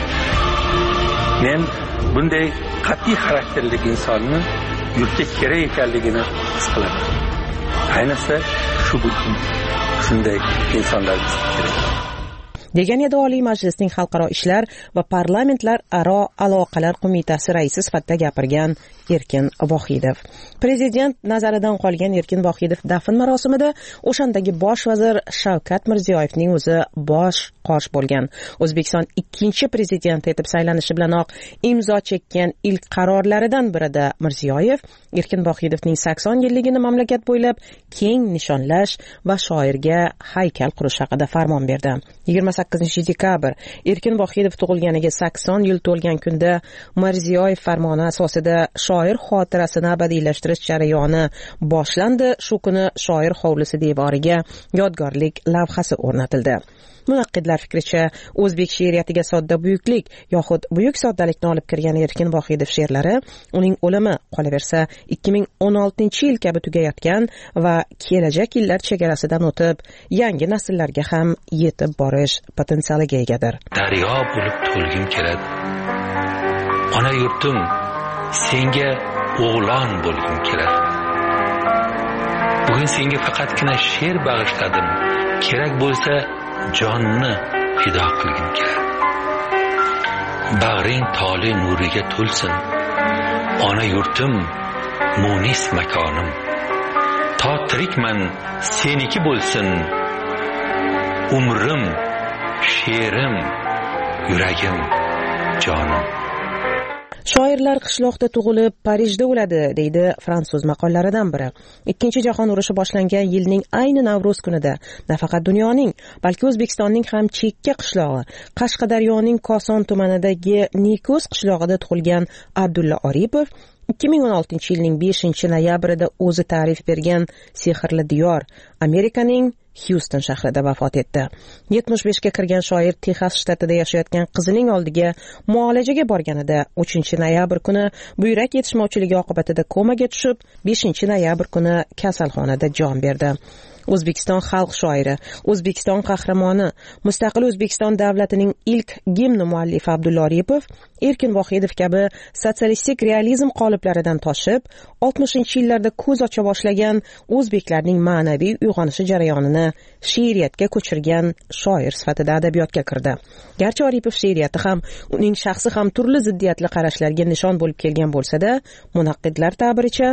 Men bunday qat'iy xarakterli insonni yurtga kerak ekanligini his qilaman. Ayniqsa shu bugun shunday insonlar kerak. degan edi Oliy Majlisning Xalqaro ishlar va parlamentlar aro aloqalar qo'mitasi raisi sifatida gapirgan Erkin Vohidov. Prezident nazaridan qolgan Erkin Vohidov dafn marosimida o'shandagi bosh vazir Shavkat Mirziyoyevning o'zi bosh qosh bo'lgan. O'zbekiston ikkinchi prezident etib saylanishi bilanoq imzo chekkan ilk qarorlaridan birida Mirziyoyev Erkin Vohidovning sakson yilligini mamlakat bo'ylab keng nishonlash va shoirga haykal qurish haqida farmon berdi. yigirma sakkizinchi dekabr Erkin Vohidov tug'ilganiga sakson yil to'lgan kunda Mirziyoyev farmoni asosida shoir xotirasini abadiylashtirish jarayoni boshlandi. Shu kuni shoir hovlisi devoriga yodgorlik lavhasi o'rnatildi. Munaqqidlar fikricha, o'zbek she'riyatiga sodda buyuklik yoxud buyuk soddalikni olib kirgan Erkin Vohidov she'rlari uning o'limi qolaversa ikki ming o'n oltinchi yil kabi tugayotgan va kelajak yillar chegarasidan o'tib yangi nasllarga ham yetib borish potensialiga egadir. Daryo bo'lib to'lgim keladi. Ona yurtim, senga o'g'lon bo'lgim keladi. Bugun senga faqatgina she'r bag'ishladim. Kerak bo'lsa jonni fido qilgim keladi. Bag'ring toli nuriga to'lsin. Ona yurtim, munis makonim. To tirikman seniki bo'lsin. Umrim, she'rim, yuragim, jonim. Shoirlar qishloqda tug'ilib, Parijda o'ladi, deydi fransuz maqollaridan biri. Ikkinchi jahon urushi boshlangan yilning ayni Navro'z kunida nafaqat dunyoning, balki O'zbekistonning ham chekka qishlog'i, Qashqadaryoning Koson tumanidagi Nikos qishlog'ida tug'ilgan Abdulla Oripov ikki ming o'n oltinchi yilning beshinchi noyabrida o'zi ta'rif bergan sehrli diyor, Amerikaning Houston shahrida vafot etdi. yetmish beshga kirgan shoir Texas shtatida yashayotgan qizining oldiga muolajaga borganida uchinchi noyabr kuni buyrak yetishmovchiligi oqibatida komaga tushib, beshinchi noyabr kuni kasalxonada jon berdi. O'zbekiston xalq shoiri, O'zbekiston qahramoni, mustaqil O'zbekiston davlatining ilk gimni muallifi Abdulla Oripov Erkin Vohidov kabi sotsialistik realizm qoliplaridan toshib, oltmishinchi yillarda ko'z ocha boshlagan o'zbeklarning ma'naviy uyg'onishi jarayonini she'riyatga ko'chirgan shoir sifatida adabiyotga kirdi. Garchi Oripov she'riyati ham, uning shaxsi ham turli ziddiyatli qarashlarga nishon bo'lib kelgan bo'lsa-da, munaqqidlar ta'biricha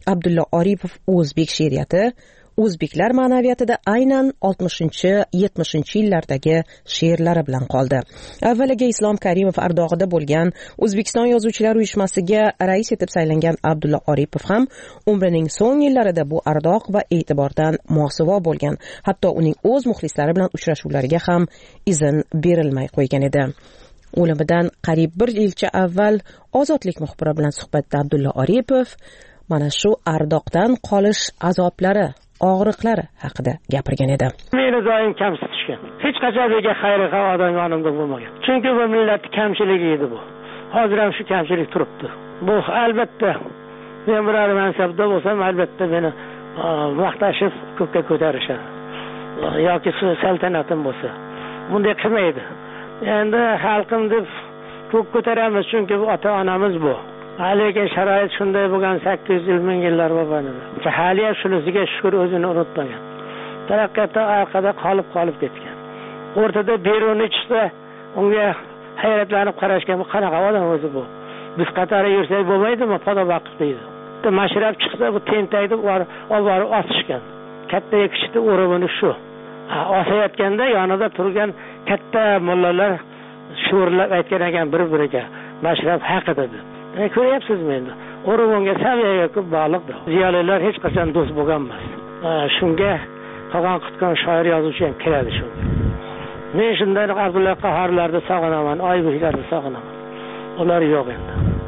Abdulla Oripov o'zbek she'riyati, o'zbeklar ma'naviyatida aynan oltmishinchi yetmishinchi yillardagi she'rlari bilan qoldi. Avvaliga Islom Karimov ardog'ida bo'lgan O'zbekiston Yozuvchilar uyushmasiga rais etib saylangan Abdulla Oripov ham umrining so'ng yillarida bu ardoq va e'tibordan mosuvo bo'lgan. Hatto uning o'z muxlislari bilan uchrashuvlariga ham izn berilmay qo'ygan edi. O'limidan qariyb bir yilcha avval Ozodlik muxbiri bilan suhbatda Abdulla Oripov mana shu ardoqdan qolish azoblari, og'riqlari haqida gapirgan edi. Meni doim kamsitishgan. Hech qachon menga xayri xabar odam yonimda bo'lmagan. Chunki bu millatning kamchiligi edi bu. Hozir ham shu kamchilik turibdi. Bu albatta men biror mansabda bo'lsam, albatta meni maqtashib ko'kka ko'tarishadi. Yoki saltanatim bo'lsa, bunday qilmaydi. Endi xalqim deb ko'k ko'taramiz, chunki bu ota-onamiz bu. Lekin sharoit shunday bo'lgan sakkiz yuz ming yillar bo'lganida. Hali ham shunisiga shukr, o'zini unutmagan. Taraqqiyotda orqada qolib qolib ketgan. O'rtada Beruniy chiqsa, unga hayratlanib qarashgan, bu qanaqa odam o'zi bu? Biz qatori yursak bo'lmaydimi? Poda vaqt deydi. Mashrab chiqsa, bu tentaydi, olib borib osishgan. Katta kichikda o'rabini shu. Osayotganda yonida turgan katta mullalar sho'rlab aytgan ekan bir-biriga. Mashrab haqida deb. E, ko'ryapsizmi endi? O'rmonga saviyaga ko'p bog'liqdir. Ziyolilar hech qachon do'st bo'lgan emas. Shunga qolgan qutgan shoir yozuvchi ham kiradi shunga. Men shunday Abdulla Qahorlarni sog'inaman, Oybeklarni sog'inaman. Ular yo'q endi.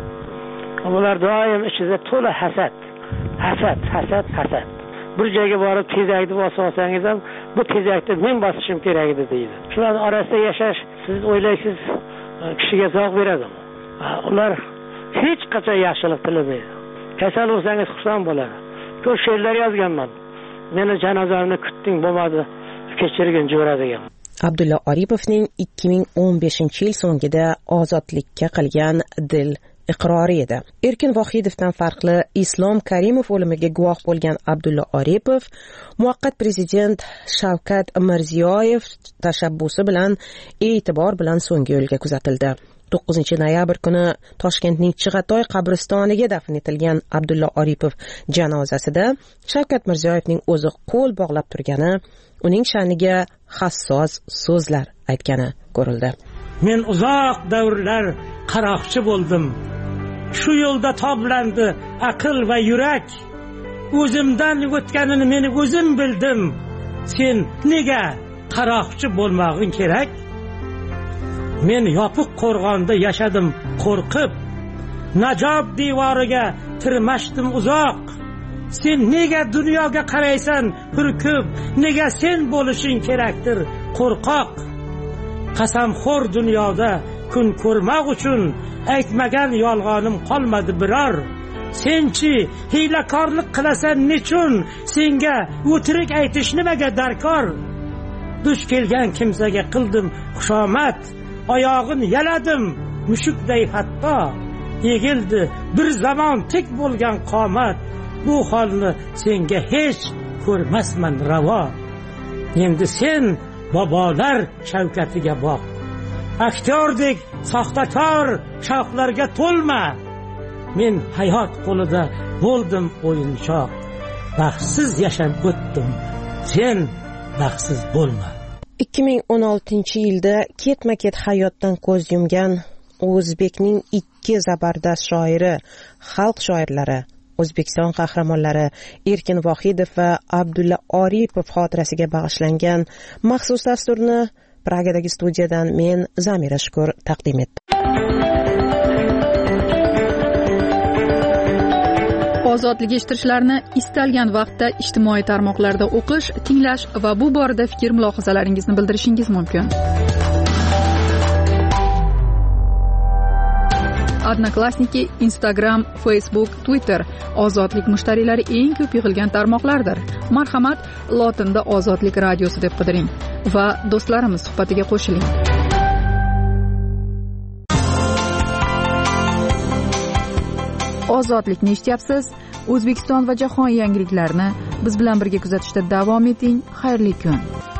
Ular doim ichida to'la hasad, hasad, hasad, hasad. Bir joyga borib tezakni bosib olsangiz ham, bu tezakni men bosishim kerak edi deydi. Shular orasida yashash, siz o'ylaysiz, kishiga zavq beradimi? Ular hech qachon yaxshilik tilamaydi. Kasal bo'lsangiz xursand bo'ladi. Ko'p she'rlar yozganman. Meni janozamni kutding, bo'lmadi, kechirgin jo'ra degan. Abdulla Oripovning ikki ming o'n beshinchi yil so'ngida ozodlikka qilgan dil iqrori edi. Erkin Vohidovdan farqli Islom Karimov o'limiga guvoh bo'lgan Abdulla Oripov muvaqqat prezident Shavkat Mirziyoyev tashabbusi bilan e'tibor bilan so'nggi yo'lga kuzatildi. to'qqizinchi noyabr kuni Toshkentning Chig'atoy qabristoniga dafn etilgan Abdulla Oripov janozasida Shavkat Mirziyoyevning o'zi qo'l bog'lab turgani, uning sha'niga hassos so'zlar aytgani ko'rildi. Men uzoq davrlar qaroqchi bo'ldim. Shu yo'lda toblandi aql va yurak. O'zimdan o'tganini men o'zim bildim. Sen nega qaroqchi bo'lmog'ing kerak? Men yopiq qo'rg'onda yashadim qo'rqib. Najob devoriga tirmashdim uzoq. Sen nega dunyoga qaraysan hurkib? Nega sen bo'lishing kerakdir qo'rqoq? Qasamxo'r dunyoda kun ko'rmoq uchun aytmagan yolg'onim qolmadi biror. Senchi hiylakorlik qilasan nechun? Senga o'tirik aytish nimaga darkor? Duch kelgan kimsaga qildim xushomad, oyog'in yaladim mushukday hatto. Egildi bir zamon tik bo'lgan qomat, bu holni senga hech ko'rmasman ravo. Endi sen bobolar shavkatiga boq. Aktyordek soxtakor shavqlarga to'lma. Men hayot qo'lida bo'ldim o'yinchoq. Baxtsiz yashab o'tdim, sen baxtsiz bo'lma. ikki ming o'n oltinchi yilda ketma-ket hayotdan ko'z yumgan O'zbekning ikki zabardast shoiri, xalq shoirlari, O'zbekiston qahramonlari Erkin Vohidov va Abdulla Oripov xotirasiga bag'ishlangan maxsus dasturni Pragadagi studiyadan men Zamira Shukur taqdim etdim. Ozodlik eshittirishlarni istalgan vaqtda ijtimoiy tarmoqlarda o'qish, tinglash va bu borada fikr mulohazalaringizni bildirishingiz mumkin. Odnoklassniki, Instagram, Facebook, Twitter ozodlik mushtariylari eng ko'p yig'ilgan tarmoqlardir. Marhamat, lotinda Ozodlik radiosi deb qidiring va do'stlarimiz suhbatiga qo'shiling. Ozodlikni eshityapsiz. O'zbekiston va jahon yangiliklarini biz bilan birga kuzatishda davom eting. Xayrli kun.